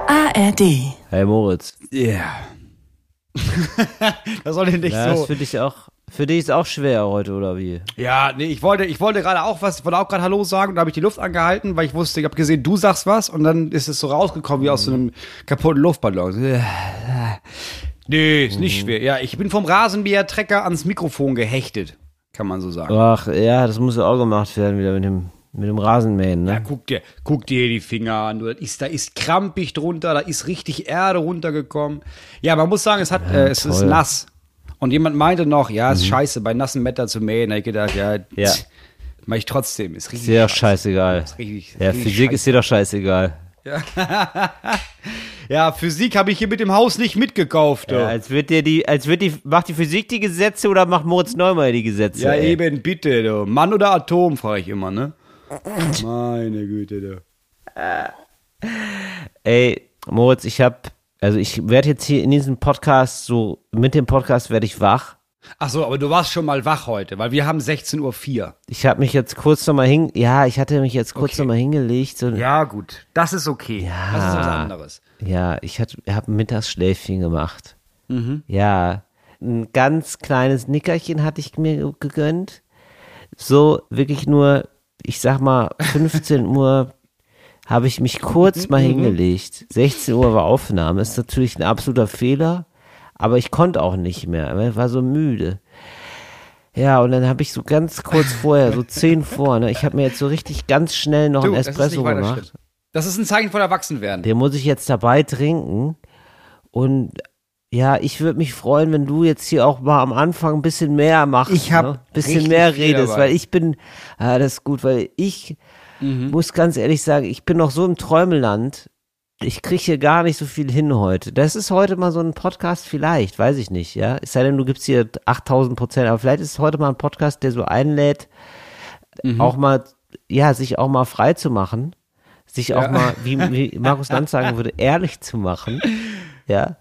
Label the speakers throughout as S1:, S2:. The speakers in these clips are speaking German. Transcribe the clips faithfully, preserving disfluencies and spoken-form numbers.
S1: A R D.
S2: Hey Moritz.
S3: Ja. Yeah. Das soll nicht
S2: ja,
S3: so.
S2: Das für dich auch, für dich ist auch schwer heute, oder wie?
S3: Ja, nee, ich wollte, ich wollte gerade auch was, ich wollte auch gerade Hallo sagen und da habe ich die Luft angehalten, weil ich wusste, ich habe gesehen, du sagst was und dann ist es so rausgekommen wie aus so einem kaputten Luftballon. Nee, ist nicht schwer. Ja, ich bin vom Rasenmäher-Trecker ans Mikrofon gehechtet, kann man so sagen.
S2: Ach, ja, das muss ja auch gemacht werden wieder mit dem, mit dem Rasenmähen, ne?
S3: Ja, guck dir, guck dir die Finger an. Da ist, da ist krampig drunter, da ist richtig Erde runtergekommen. Ja, man muss sagen, es hat,
S2: Ja,
S3: äh, es
S2: toll.
S3: ist nass. Und jemand meinte noch, ja, ist scheiße, bei nassem Wetter zu mähen. Da hab ich gedacht, ja,
S2: Ja.
S3: tsch, mach ich trotzdem. Ist richtig
S2: Ist dir doch
S3: scheiße.
S2: scheißegal.
S3: Ist richtig,
S2: Ja,
S3: richtig
S2: Physik ist dir doch scheißegal.
S3: Ja, Physik habe ich hier mit dem Haus nicht mitgekauft.
S2: Ja,
S3: Ja,
S2: als wird dir die, als wird die, macht die Physik die Gesetze oder macht Moritz Neumann die Gesetze?
S3: ja
S2: ey?
S3: eben, bitte. Du. Mann oder Atom, frage ich immer, ne? Meine Güte, du.
S2: Ey, Moritz, ich hab, also ich werde jetzt hier in diesem Podcast so, mit dem Podcast werde ich wach.
S3: Ach so, aber du warst schon mal wach heute, weil wir haben sechzehn Uhr vier.
S2: Ich habe mich jetzt kurz nochmal hin, ja, ich hatte mich jetzt kurz
S3: Okay.
S2: nochmal hingelegt. So,
S3: Ja, gut. Das ist okay.
S2: Ja.
S3: Das ist was anderes.
S2: Ja, ich habe ein Mittagsschläfchen gemacht.
S3: Mhm.
S2: Ja, ein ganz kleines Nickerchen hatte ich mir gegönnt. So wirklich nur, ich sag mal, fünfzehn Uhr habe ich mich kurz mal hingelegt. sechzehn Uhr war Aufnahme. Ist natürlich ein absoluter Fehler, aber ich konnte auch nicht mehr. Ich war so müde. Ja, und dann habe ich so ganz kurz vorher, so zehn vor, ne, ich habe mir jetzt so richtig ganz schnell noch
S3: Du,
S2: einen
S3: das ist
S2: Espresso
S3: nicht weiter
S2: gemacht.
S3: schlimm. Das ist ein Zeichen von Erwachsenwerden.
S2: Den muss ich jetzt dabei trinken. Und ja, ich würde mich freuen, wenn du jetzt hier auch mal am Anfang ein bisschen mehr machst.
S3: Ich hab
S2: ne? bisschen
S3: richtig
S2: mehr
S3: viel
S2: redest,
S3: dabei.
S2: weil ich bin, ah, das ist gut, weil ich
S3: Mhm.
S2: muss ganz ehrlich sagen, ich bin noch so im Träumeland. Ich kriege hier gar nicht so viel hin heute. Das ist heute mal so ein Podcast vielleicht, weiß ich nicht, ja. Es sei denn, du gibst hier achttausend Prozent, aber vielleicht ist es heute mal ein Podcast, der so einlädt,
S3: Mhm.
S2: auch mal, ja, sich auch mal frei zu machen, sich auch
S3: Ja.
S2: mal, wie, wie Markus Lanz sagen würde, ehrlich zu machen, ja.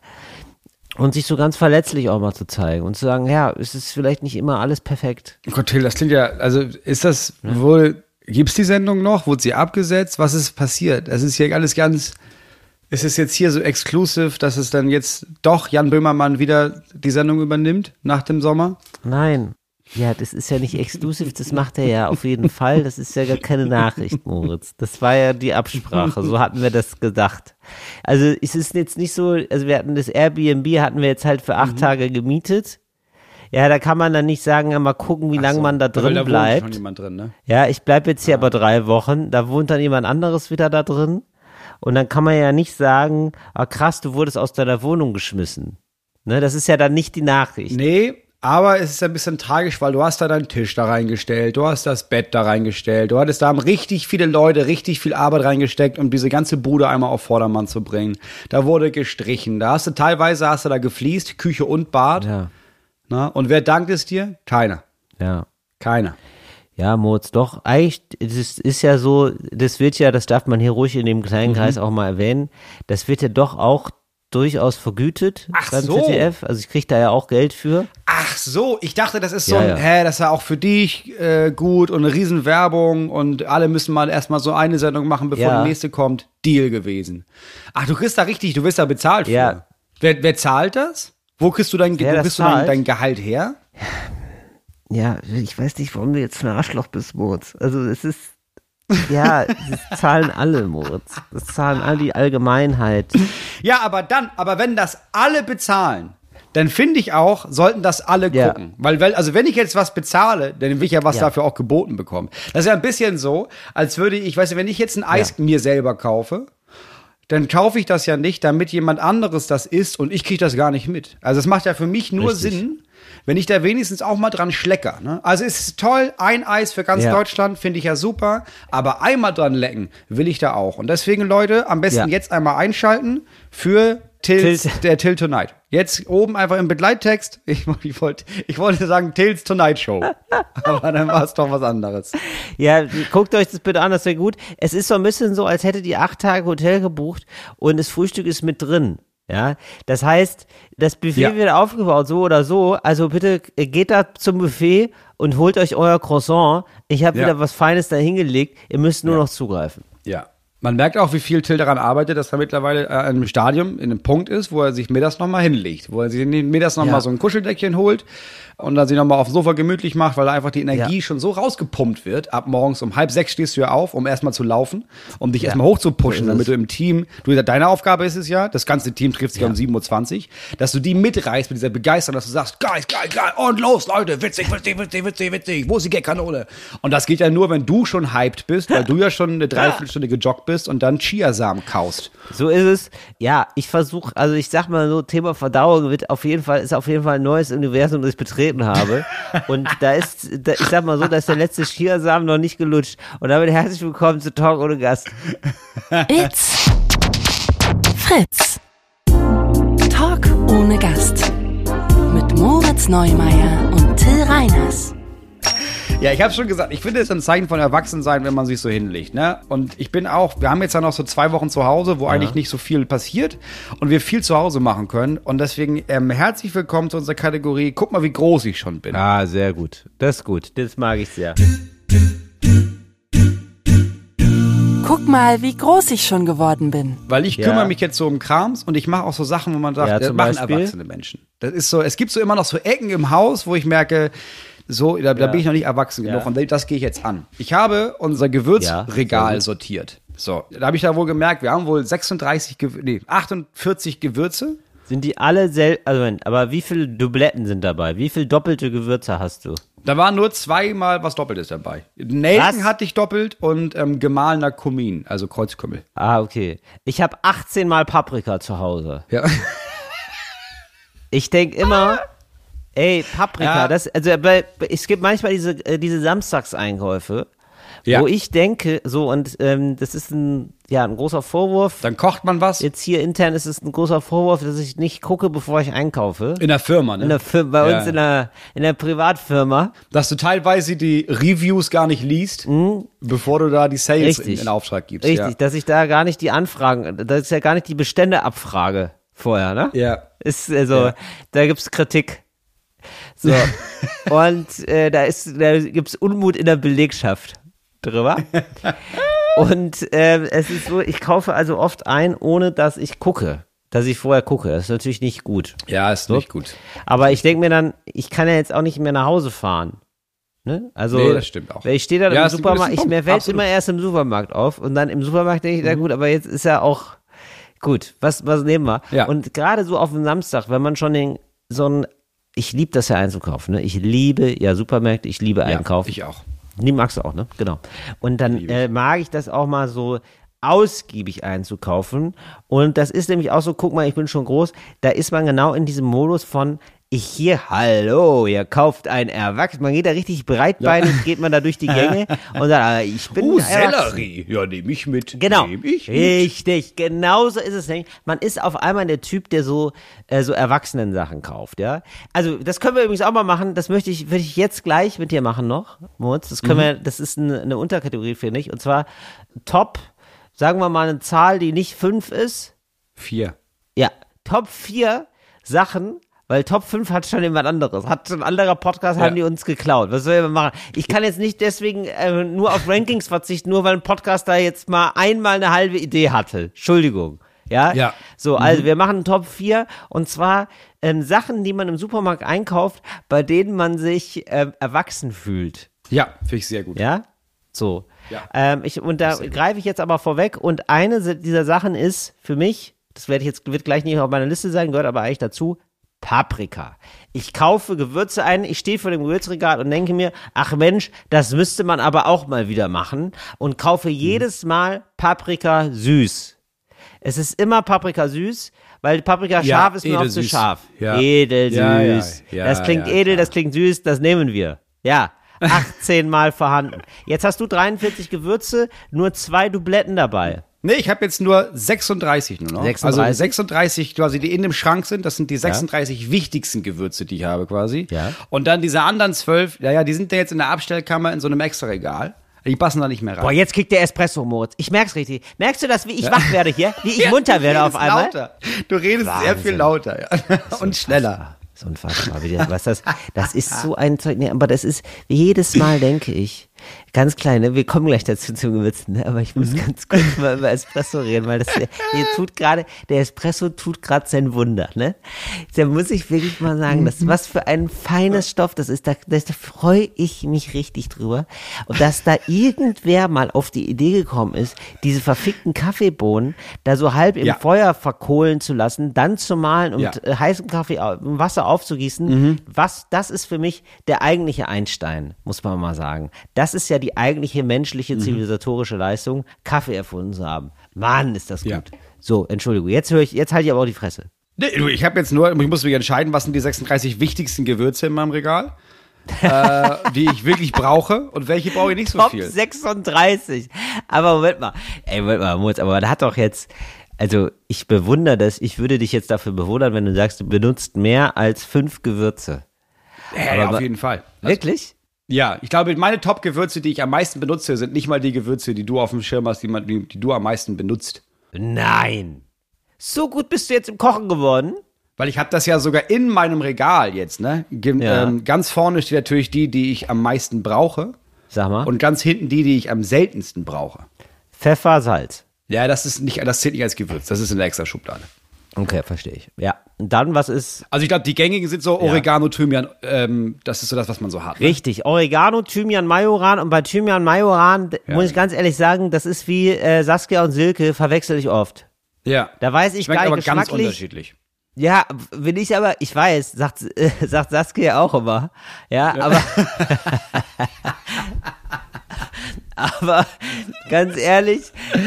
S2: Und sich so ganz verletzlich auch mal zu zeigen und zu sagen, ja, es ist vielleicht nicht immer alles perfekt.
S3: Gott, Till, das klingt ja, also ist das wohl, gibt's die Sendung noch? Wurde sie abgesetzt? Was ist passiert? Es ist hier alles ganz, ist es jetzt hier so exclusive, dass es dann jetzt doch Jan Böhmermann wieder die Sendung übernimmt nach dem Sommer?
S2: Nein. Ja, das ist ja nicht exclusive, das macht er ja auf jeden Fall. Das ist ja gar keine Nachricht, Moritz. Das war ja die Absprache, so hatten wir das gedacht. Also es ist jetzt nicht so, also wir hatten das Airbnb, hatten wir jetzt halt für acht Tage gemietet. Ja, da kann man dann nicht sagen, ja, mal gucken, wie lange man da
S3: Weil
S2: drin
S3: da wohnt
S2: bleibt.
S3: schon jemand drin, ne?
S2: Ja, ich bleib jetzt hier aber drei Wochen, da wohnt dann jemand anderes wieder da drin. Und dann kann man ja nicht sagen, ah krass, du wurdest aus deiner Wohnung geschmissen. Ne, das ist ja dann nicht die Nachricht.
S3: Nee, aber es ist ein bisschen tragisch, weil du hast da deinen Tisch da reingestellt, du hast das Bett da reingestellt, du hattest da haben richtig viele Leute richtig viel Arbeit reingesteckt, um diese ganze Bude einmal auf Vordermann zu bringen. Da wurde gestrichen, da hast du teilweise hast du da gefliest, Küche und Bad.
S2: Ja,
S3: Na, und wer dankt es dir? Keiner.
S2: ja.
S3: Keiner.
S2: Ja, Moritz, doch, eigentlich, das ist ja so, das wird ja, das darf man hier ruhig in dem kleinen Kreis auch mal erwähnen, das wird ja doch auch durchaus vergütet
S3: Ach
S2: beim
S3: so.
S2: Z D F, also ich kriege da ja auch Geld für.
S3: Ach so, ich dachte, das ist so
S2: Ja,
S3: ein,
S2: ja.
S3: hä, das ist ja auch für dich äh, gut und eine Riesenwerbung und alle müssen mal erstmal so eine Sendung machen, bevor
S2: Ja.
S3: die nächste kommt. Deal gewesen. Ach, du kriegst da richtig, du wirst da bezahlt für.
S2: Ja.
S3: Wer, wer zahlt das? Wo kriegst du dein,
S2: Wer
S3: wo
S2: das
S3: kriegst du dein,
S2: zahlt?
S3: dein Gehalt her?
S2: Ja, ich weiß nicht, warum du jetzt ein Arschloch bist, Moritz. Also es ist, ja, das zahlen alle, Moritz. Das zahlen alle die Allgemeinheit.
S3: Ja, aber dann, aber wenn das alle bezahlen, dann finde ich auch, sollten das alle
S2: Ja.
S3: gucken. Weil, weil, also wenn ich jetzt was bezahle, dann will ich ja was
S2: Ja.
S3: dafür auch geboten bekommen. Das ist ja ein bisschen so, als würde ich, ich weiß nicht, wenn ich jetzt ein Eis mir selber kaufe, dann kaufe ich das ja nicht, damit jemand anderes das isst und ich kriege das gar nicht mit. Also es macht ja für mich nur
S2: Richtig.
S3: Sinn, wenn ich da wenigstens auch mal dran schlecker. Ne? Also es ist toll, ein Eis für ganz
S2: Ja.
S3: Deutschland, finde ich ja super, aber einmal dran lecken will ich da auch. Und deswegen, Leute, am besten
S2: Ja.
S3: jetzt einmal einschalten für Tills,
S2: Tilt.
S3: der Till Tonight. Jetzt oben einfach im Begleittext, ich, ich, wollte, ich wollte sagen Tills Tonight Show, aber dann war es doch was anderes.
S2: Ja, guckt euch das bitte an, das wäre gut. Es ist so ein bisschen so, als hättet ihr acht Tage Hotel gebucht und das Frühstück ist mit drin. Ja, das heißt, das Buffet
S3: Ja.
S2: wird aufgebaut, so oder so. Also bitte äh, geht da zum Buffet und holt euch euer Croissant. Ich habe
S3: Ja.
S2: wieder was Feines da hingelegt. Ihr müsst nur
S3: Ja.
S2: noch zugreifen.
S3: Ja. Man merkt auch, wie viel Till daran arbeitet, dass er mittlerweile äh, in einem Stadium, in einem Punkt ist, wo er sich mittags nochmal hinlegt, wo er sich mittags nochmal
S2: Ja.
S3: so ein Kuscheldeckchen holt und dann sich nochmal aufs Sofa gemütlich macht, weil da einfach die Energie
S2: Ja.
S3: schon so rausgepumpt wird. Ab morgens um halb sechs stehst du ja auf, um erstmal zu laufen, um dich
S2: Ja.
S3: erstmal hochzupushen,
S2: So ist
S3: damit
S2: es.
S3: du im Team, du, deine Aufgabe ist es ja, das ganze Team trifft sich
S2: Ja.
S3: um sieben Uhr zwanzig, dass du die mitreißt mit dieser Begeisterung, dass du sagst, geil, geil, geil, und los, Leute, witzig, witzig, witzig, witzig, witzig, wo ist die Gagkanone? Und das geht ja nur, wenn du schon hyped bist, weil du ja schon eine Dreiviertelstunde gejoggt bist und dann Chiasamen kaust.
S2: So ist es. Ja, ich versuche, also ich sag mal so, Thema Verdauung wird auf jeden Fall, ist auf jeden Fall ein neues Universum, das ich betreten habe. Und da ist, da, ich sag mal so, da ist der letzte Chiasamen noch nicht gelutscht. Und damit herzlich willkommen zu Talk ohne Gast.
S1: It's Fritz. Talk ohne Gast. Mit Moritz Neumeier und Till Reiners.
S3: Ja, ich habe schon gesagt, ich finde es ein Zeichen von Erwachsensein, wenn man sich so hinlegt, ne? Und ich bin auch, wir haben jetzt ja noch so zwei Wochen zu Hause, wo eigentlich nicht so viel passiert und wir viel zu Hause machen können. Und deswegen ähm, herzlich willkommen zu unserer Kategorie. Guck mal, wie groß ich schon bin.
S2: Ah, sehr gut. Das ist gut. Das mag ich sehr.
S1: Guck mal, wie groß ich schon geworden bin.
S3: Weil ich
S2: Ja.
S3: kümmere mich jetzt so um Krams und ich mache auch so Sachen, wo man sagt,
S2: Ja,
S3: das
S2: zum
S3: machen
S2: Beispiel?
S3: erwachsene Menschen. Das ist so, es gibt so immer noch so Ecken im Haus, wo ich merke, so, da, da
S2: Ja.
S3: bin ich noch nicht erwachsen
S2: Ja.
S3: genug und das gehe ich jetzt an. Ich habe unser
S2: Ja,
S3: Gewürzregal
S2: sehr gut.
S3: sortiert. So, da habe ich da wohl gemerkt, wir haben wohl sechsunddreißig, Gew- nee, achtundvierzig Gewürze.
S2: Sind die alle sel, also, Moment, aber wie viele Dubletten sind dabei? Wie viele doppelte Gewürze hast du?
S3: Da war nur zweimal was Doppeltes dabei. Nelken
S2: Was?
S3: hatte ich doppelt und ähm, gemahlener Kumin, also Kreuzkümmel.
S2: Ah, okay. Ich habe achtzehn Mal Paprika zu Hause.
S3: Ja.
S2: Ich denk immer, ey, Paprika,
S3: Ja.
S2: das, also bei, es gibt manchmal diese, äh, diese Samstagseinkäufe,
S3: Ja.
S2: wo ich denke, so, und ähm, das ist ein, ja, ein großer Vorwurf.
S3: Dann kocht man was
S2: Jetzt hier intern ist es ein großer Vorwurf, dass ich nicht gucke, bevor ich einkaufe.
S3: in der Firma, ne?
S2: In der Firma, bei
S3: Ja.
S2: uns in der, in der Privatfirma.
S3: Dass du teilweise die Reviews gar nicht liest, bevor du da die Sales in,
S2: Richtig.
S3: in Auftrag gibst.
S2: Richtig,
S3: Ja.
S2: dass ich da gar nicht die Anfragen, das ist ja gar nicht die Beständeabfrage vorher, ne?
S3: Ja.
S2: Ist also,
S3: Ja.
S2: da gibt's Kritik. So. Und äh, da ist, da gibt's Unmut in der Belegschaft drüber. Und ähm, es ist so, ich kaufe also oft ein, ohne dass ich gucke, dass ich vorher gucke. Das ist natürlich nicht gut.
S3: Ja, ist nicht gut.
S2: Aber ich denke mir dann, ich kann ja jetzt auch nicht mehr nach Hause fahren. Ne? Also,
S3: Nee, das stimmt auch.
S2: weil ich stehe dann
S3: Ja,
S2: im
S3: ist ein
S2: Supermarkt,
S3: guter
S2: ich, mir
S3: Punkt.
S2: fällt
S3: Absolut.
S2: immer erst im Supermarkt auf und dann im Supermarkt denke ich, na gut, aber jetzt ist ja auch gut, was, was nehmen wir?
S3: Ja.
S2: Und gerade so auf dem Samstag, wenn man schon den, so ein, ich liebe das ja einzukaufen, ne? Ich liebe ja Supermärkte, ich liebe Einkaufen.
S3: Ja, ich auch.
S2: Die magst du auch, ne? Genau. Und dann
S3: Liebe ich.
S2: äh, mag ich das auch mal so ausgiebig einzukaufen. Und das ist nämlich auch so, guck mal, ich bin schon groß, da ist man genau in diesem Modus von, ich hier, hallo, ihr kauft ein Erwachsenes. Man geht da richtig breitbeinig, geht man da durch die Gänge und sagt, ah, ich bin
S3: Uh,
S2: erwachsen.
S3: Sellerie. Ja, nehme ich mit.
S2: Genau,
S3: Nehm ich mit.
S2: richtig, genau so ist es nämlich. Man ist auf einmal der Typ, der so äh, so Erwachsenen-Sachen kauft, ja. Also das können wir übrigens auch mal machen, das möchte ich, würde ich jetzt gleich mit dir machen noch, Moritz. Das können wir, das ist eine, eine Unterkategorie, finde ich, und zwar Top, sagen wir mal eine Zahl, die nicht fünf ist,
S3: Vier.
S2: ja, Top vier Sachen, weil Top fünf hat schon jemand anderes. Hat schon ein anderer Podcast,
S3: Ja.
S2: haben die uns geklaut. Was sollen wir machen? Ich kann jetzt nicht deswegen äh, nur auf Rankings verzichten, nur weil ein Podcast da jetzt mal einmal eine halbe Idee hatte. Entschuldigung. Ja?
S3: Ja.
S2: So, also wir machen Top vier und zwar ähm, Sachen, die man im Supermarkt einkauft, bei denen man sich ähm, erwachsen fühlt.
S3: Ja, finde ich sehr gut.
S2: Ja? So.
S3: Ja.
S2: Ähm, ich, und da greife ich jetzt aber vorweg und eine se- dieser Sachen ist für mich, das werde ich jetzt, wird gleich nicht auf meiner Liste sein, gehört aber eigentlich dazu, Paprika. Ich kaufe Gewürze ein, ich stehe vor dem Gewürzregal und denke mir, ach Mensch, das müsste man aber auch mal wieder machen und kaufe jedes Mal Paprika süß. Es ist immer Paprika süß, weil Paprika
S3: Ja,
S2: scharf ist mir auch zu
S3: edelsüß.
S2: scharf.
S3: Ja.
S2: Edelsüß.
S3: Ja, ja, ja,
S2: das klingt
S3: ja,
S2: edel,
S3: klar.
S2: das klingt süß, das nehmen wir. Ja, achtzehn Mal vorhanden. Jetzt hast du dreiundvierzig Gewürze, nur zwei Dubletten dabei.
S3: Nee, ich habe jetzt nur sechsunddreißig nur noch.
S2: sechsunddreißig?
S3: Also sechsunddreißig quasi, die in dem Schrank sind, das sind die sechsunddreißig wichtigsten Gewürze, die ich habe quasi.
S2: Ja.
S3: Und dann diese anderen zwölf, ja, ja, die sind ja jetzt in der Abstellkammer in so einem extra Regal. Die passen da nicht mehr rein.
S2: Boah, jetzt kriegt der Espresso, Moritz. Ich merk's richtig. Merkst du das, wie ich wach werde hier? Wie ich
S3: Ja,
S2: munter
S3: du
S2: werde auf
S3: redest
S2: einmal?
S3: Lauter. Du redest sehr
S2: Wahnsinn.
S3: viel lauter, ja. Und schneller.
S2: Das ist unfassbar. Wie das, was das, das ist so ein Zeug. Nee, aber das ist, jedes Mal denke ich, Ganz klein, ne? Wir kommen gleich dazu zum Gewürzen, ne? Aber ich muss mhm. ganz kurz mal über Espresso reden, weil das der, der tut gerade, der Espresso tut gerade sein Wunder, ne? Da muss ich wirklich mal sagen, das was für ein feines Stoff das ist, da, das, da freue ich mich richtig drüber. Und dass da irgendwer mal auf die Idee gekommen ist, diese verfickten Kaffeebohnen da so halb im
S3: ja.
S2: Feuer verkohlen zu lassen, dann zu mahlen und
S3: ja.
S2: äh, heißen Kaffee, äh, Wasser aufzugießen, mhm. was, das ist für mich der eigentliche Einstein, muss man mal sagen. Das ist ja die eigentliche menschliche zivilisatorische Leistung, Kaffee erfunden zu haben. Mann, ist das gut. Ja. So, Entschuldigung, jetzt höre ich, jetzt halte ich aber auch die Fresse.
S3: Nee, du, ich habe jetzt nur, ich muss mich entscheiden, was sind die sechsunddreißig wichtigsten Gewürze in meinem Regal, äh, die ich wirklich brauche und welche brauche ich nicht so
S2: Top
S3: viel.
S2: sechsunddreißig. Aber Moment mal, ey, Moment mal, Moritz, aber man hat doch jetzt, also ich bewundere das, ich würde dich jetzt dafür bewundern, wenn du sagst, du benutzt mehr als fünf Gewürze.
S3: Ja, ja, auf jeden Fall.
S2: Wirklich?
S3: Ja, ich glaube, meine Top-Gewürze, die ich am meisten benutze, sind nicht mal die Gewürze, die du auf dem Schirm hast, die, man, die, die du am meisten benutzt.
S2: Nein. So gut bist du jetzt im Kochen geworden?
S3: Weil ich habe das ja sogar in meinem Regal jetzt, ne? Ge-
S2: Ja.
S3: ähm, ganz vorne steht natürlich die, die ich am meisten brauche.
S2: Sag mal.
S3: Und ganz hinten die, die ich am seltensten brauche.
S2: Pfeffer, Salz.
S3: Ja, das ist nicht, das zählt nicht als Gewürz, das ist in der extra Schublade.
S2: Okay, verstehe ich. Ja. Und dann, was ist?
S3: Also ich glaube, die gängigen sind so Oregano, Thymian, ähm, das ist so das, was man so hat. Ne?
S2: Richtig, Oregano, Thymian, Majoran und bei Thymian, Majoran,
S3: Ja.
S2: muss ich ganz ehrlich sagen, das ist wie äh, Saskia und Silke, verwechsel ich oft.
S3: Ja.
S2: Da weiß ich
S3: Schmeckt
S2: gar
S3: aber
S2: nicht
S3: ganz
S2: geschmacklich.
S3: unterschiedlich.
S2: Ja, bin ich aber, ich weiß, sagt, äh, sagt Saskia auch immer. Ja, aber aber ganz ehrlich,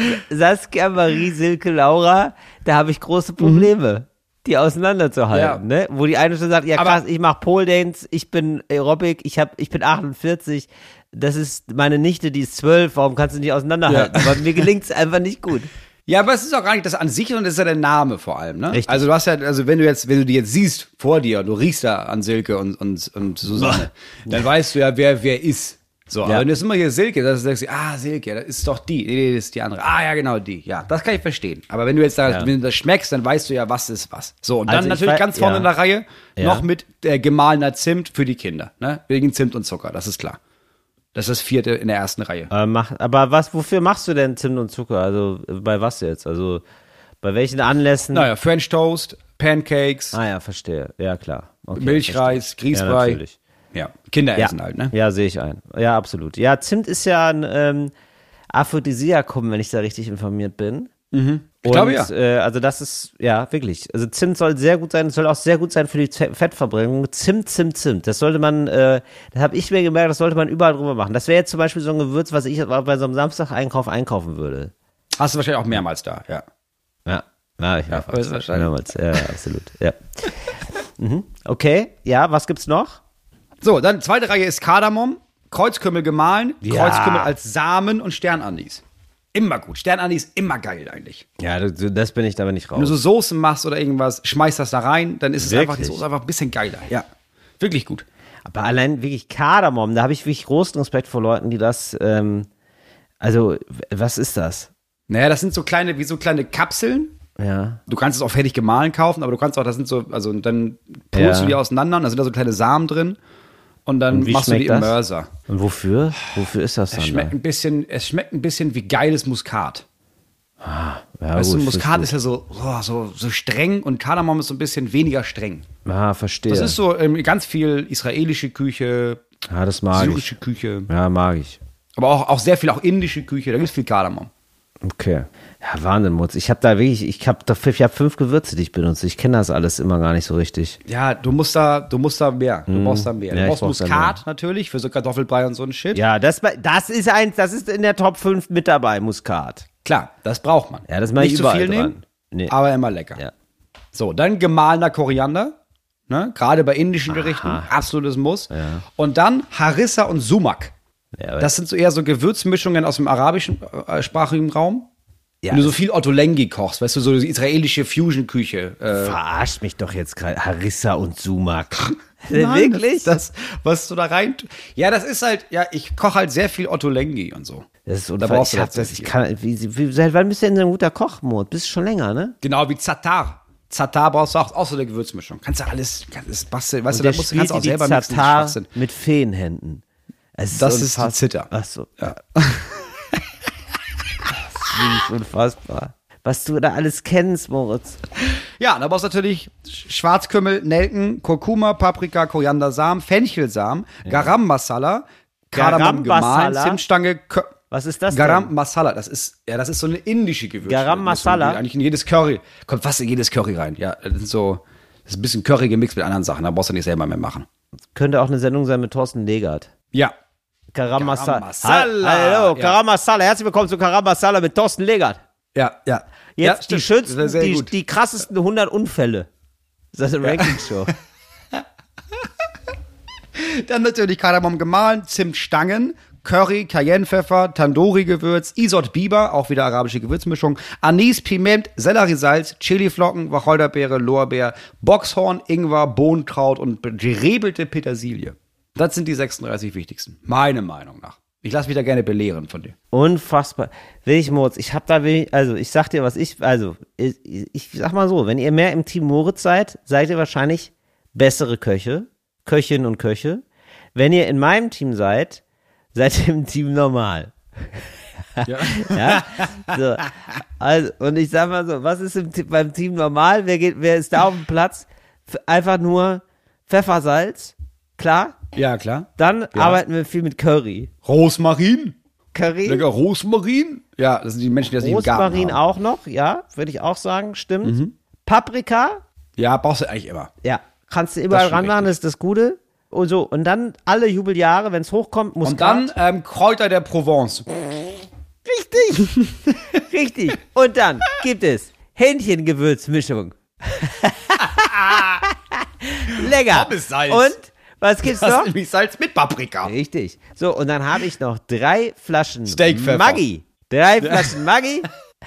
S2: Saskia, Marie, Silke, Laura, da habe ich große Probleme, die auseinanderzuhalten,
S3: Ja.
S2: ne? Wo die eine schon sagt, ja
S3: Aber-
S2: krass, ich mache Pole Dance, ich bin Aerobic, ich hab, ich bin achtundvierzig, das ist meine Nichte, die ist zwölf, warum kannst du nicht auseinanderhalten?
S3: Ja.
S2: Aber mir gelingt's einfach nicht gut.
S3: Ja, aber es ist auch gar nicht das an sich, sondern das ist ja der Name vor allem, ne?
S2: Richtig.
S3: Also du hast ja, also wenn du jetzt, wenn du die jetzt siehst vor dir, du riechst da an Silke und, und, und Susanne, dann weißt du ja, wer wer ist. So, aber
S2: Ja.
S3: wenn du jetzt immer hier Silke, dann sagst du, ah, Silke, das ist doch die, nee, nee, das ist die andere. Ah, ja, genau, die. Ja, das kann ich verstehen. Aber wenn du jetzt da,
S2: Ja.
S3: wenn du das schmeckst, dann weißt du ja, was ist was. So, und dann
S2: Also ich
S3: natürlich
S2: wei-
S3: ganz vorne
S2: ja.
S3: in der Reihe
S2: Ja.
S3: noch mit äh, gemahlener Zimt für die Kinder, ne? Wegen Zimt und Zucker, das ist klar. Das ist das vierte in der ersten Reihe.
S2: Äh, mach, aber was, wofür machst du denn Zimt und Zucker? Also äh, bei was jetzt? Also bei welchen Anlässen?
S3: Naja, French Toast, Pancakes,
S2: Ah ja, verstehe. Ja, klar. Okay,
S3: Milchreis,
S2: verstehe. Ja,
S3: Grießbrei.
S2: natürlich.
S3: Ja, Kinder
S2: Ja,
S3: essen halt, ne?
S2: ja sehe ich ein. Ja, absolut. Ja, Zimt ist ja ein ähm, Aphrodisiakum, wenn ich da richtig informiert bin. Mhm.
S3: Ich glaube, ja.
S2: Äh, also das ist, ja, wirklich. Also Zimt soll sehr gut sein, es soll auch sehr gut sein für die Z- Fettverbrennung. Zimt, Zimt, Zimt. Das sollte man, äh, das habe ich mir gemerkt, das sollte man überall drüber machen. Das wäre jetzt zum Beispiel so ein Gewürz, was ich bei so einem Samstag-Einkauf einkaufen würde.
S3: Hast du wahrscheinlich auch mehrmals da, ja.
S2: Ja, ja, ich
S3: Ja,
S2: weiß
S3: ist wahrscheinlich.
S2: mehrmals. Ja, absolut. Ja. mhm. Okay, ja, was gibt's noch?
S3: So, dann zweite Reihe ist Kardamom, Kreuzkümmel gemahlen,
S2: Ja.
S3: Kreuzkümmel als Samen und Sternanis. Immer gut. Sternanis immer geil eigentlich.
S2: Ja, das, das bin ich da aber nicht
S3: Wenn du
S2: raus.
S3: so Soßen machst oder irgendwas, schmeißt das da rein, dann ist es einfach, die
S2: Wirklich?
S3: Soße einfach ein bisschen geiler. Ja, wirklich gut.
S2: Aber allein wirklich Kardamom, da habe ich wirklich großen Respekt vor Leuten, die das, ähm, also, w- was ist das?
S3: Naja, das sind so kleine, wie so kleine Kapseln.
S2: Ja.
S3: Du kannst es auch fertig gemahlen kaufen, aber du kannst auch, das sind so, also und dann pulst
S2: Ja.
S3: du die auseinander und da sind da so kleine Samen drin und dann
S2: Und wie
S3: machst du die
S2: schmeckt
S3: im
S2: das?
S3: Mörser.
S2: Und wofür? Wofür ist das
S3: Es
S2: dann?
S3: schmeckt ein bisschen, es schmeckt ein bisschen wie geiles Muskat.
S2: Ja,
S3: Weißt du,
S2: gut,
S3: Muskat
S2: finde
S3: ist ja so, oh, so, so streng und Kardamom ist so ein bisschen weniger streng.
S2: ich. Ah, verstehe.
S3: Das ist so ähm, ganz viel israelische Küche,
S2: ja, das mag ich.
S3: syrische Küche,
S2: Ja, mag ich.
S3: aber auch, auch sehr viel auch indische Küche, da gibt es viel Kardamom.
S2: Okay. Ja, Wahnsinn, Mutz. Ich habe da wirklich, ich habe ich hab fünf Gewürze, die ich benutze. Ich kenne das alles immer gar nicht so richtig.
S3: Ja, du musst da, du musst da mehr, du brauchst da mehr.
S2: Ja,
S3: Du
S2: ich
S3: brauchst
S2: brauch da
S3: Muskat natürlich für so Kartoffelbrei und so ein Shit.
S2: Ja, das, das ist eins, das ist in der Top fünf mit dabei, Muskat.
S3: Klar, das braucht man.
S2: Ja, das mache ich
S3: Nicht zu
S2: überall
S3: viel
S2: dran.
S3: nehmen,
S2: Nee.
S3: aber immer lecker.
S2: Ja.
S3: So, dann gemahlener Koriander, ne? Gerade bei indischen Gerichten, absolutes Muss. Und dann Harissa und Sumak.
S2: Ja, aber-
S3: Das sind so eher so Gewürzmischungen aus dem arabischen äh, sprachigen Raum.
S2: Ja,
S3: Wenn du so viel Ottolenghi kochst, weißt du, so die israelische Fusion-Küche. Äh,
S2: verarscht mich doch jetzt gerade. Harissa und Sumak.
S3: Nein,
S2: Wirklich?
S3: Das, ist das, was du da rein. Ja, das ist halt, ja, ich koche halt sehr viel Ottolenghi und so.
S2: Das ist
S3: Da
S2: unfassbar.
S3: brauchst
S2: Ich,
S3: du
S2: hab
S3: das sehr
S2: das, ich
S3: viel.
S2: kann, wie, wie, seit wann bist du denn so ein guter Kochmod? Bist du schon länger, ne?
S3: Genau wie Zatar. Zatar brauchst du auch, auch so eine Gewürzmischung. Kannst du alles, kannst du basteln, weißt
S2: Und
S3: du,
S2: der
S3: da musst,
S2: spielt
S3: kannst du auch
S2: die
S3: selber mixen,
S2: Zatar
S3: Schwachsinn.
S2: mit Feenhänden. Es ist
S3: Das ist die
S2: unfassbar.
S3: Zitter.
S2: Ach so.
S3: Ja.
S2: Das ist wirklich unfassbar. Was du da alles kennst, Moritz.
S3: Ja, da brauchst du natürlich Schwarzkümmel, Nelken, Kurkuma, Paprika, Koriandersamen, Fenchelsamen, Garam Masala, Kardamom
S2: Garam
S3: gemahlen,
S2: Masala?
S3: Zimtstange, Kö-
S2: Was ist das
S3: Garam
S2: denn?
S3: Masala, das ist, ja, das ist so eine indische Gewürze.
S2: Garam Masala?
S3: Eigentlich in jedes Curry. Kommt fast in jedes Curry rein. Ja, das ist so, das ist ein bisschen Curry gemixt mit anderen Sachen. Da brauchst du nicht selber mehr machen.
S2: Könnte auch eine Sendung sein mit Thorsten Legert.
S3: Ja.
S2: Garam Masala.
S3: Masala.
S2: Hallo,
S3: Ja.
S2: Garam Masala. Herzlich willkommen zu Garam Masala mit Thorsten Legert.
S3: Ja, ja.
S2: Jetzt
S3: ja,
S2: die
S3: stimmt.
S2: schönsten,
S3: Das ist sehr
S2: die,
S3: gut.
S2: die krassesten hundert Unfälle. Das ist eine Ranking-Show.
S3: Dann natürlich Kardamom gemahlen, Zimtstangen, Curry, Cayennepfeffer, Tandoori-Gewürz, Isot Biber, auch wieder arabische Gewürzmischung, Anis, Piment, Selleriesalz, Chiliflocken, Wacholderbeere, Lorbeer, Boxhorn, Ingwer, Bohnenkraut und gerebelte Petersilie. Das sind die sechsunddreißig wichtigsten, meiner Meinung nach. Ich lasse mich da gerne belehren von dir.
S2: Unfassbar. Wenig Moritz, ich hab da wenig, also ich sag dir, was ich, also ich, ich sag mal so, wenn ihr mehr im Team Moritz seid, seid ihr wahrscheinlich bessere Köche, Köchinnen und Köche. Wenn ihr in meinem Team seid, seid ihr im Team normal.
S3: Ja.
S2: Ja, so. Also, und ich sag mal so, was ist im, Te- beim Team normal? Wer geht, wer ist da auf dem Platz? F- Einfach nur Pfeffer, Salz, klar.
S3: Ja, klar.
S2: Dann
S3: Ja.
S2: arbeiten wir viel mit Curry.
S3: Rosmarin?
S2: Curry,
S3: Lecker Rosmarin? Ja, das sind die Menschen, die das nicht im Garten
S2: Rosmarin
S3: haben.
S2: auch noch, ja, würde ich auch sagen, stimmt. Paprika,
S3: Ja, brauchst du eigentlich immer.
S2: ja, kannst du überall
S3: Das ist schon
S2: ranmachen, das ist das Gute. Und so, und dann alle Jubeljahre, wenn es hochkommt, Muskat.
S3: Und dann ähm, Kräuter der Provence.
S2: Richtig, richtig. Und dann gibt es Hähnchengewürzmischung. Lecker.
S3: Pommessalz.
S2: Und was gibt's
S3: Das ist
S2: noch?
S3: nämlich Salz mit Paprika.
S2: Richtig. So, und dann habe ich noch drei Flaschen
S3: Steakpfeffer.
S2: Maggi. Drei Flaschen Maggi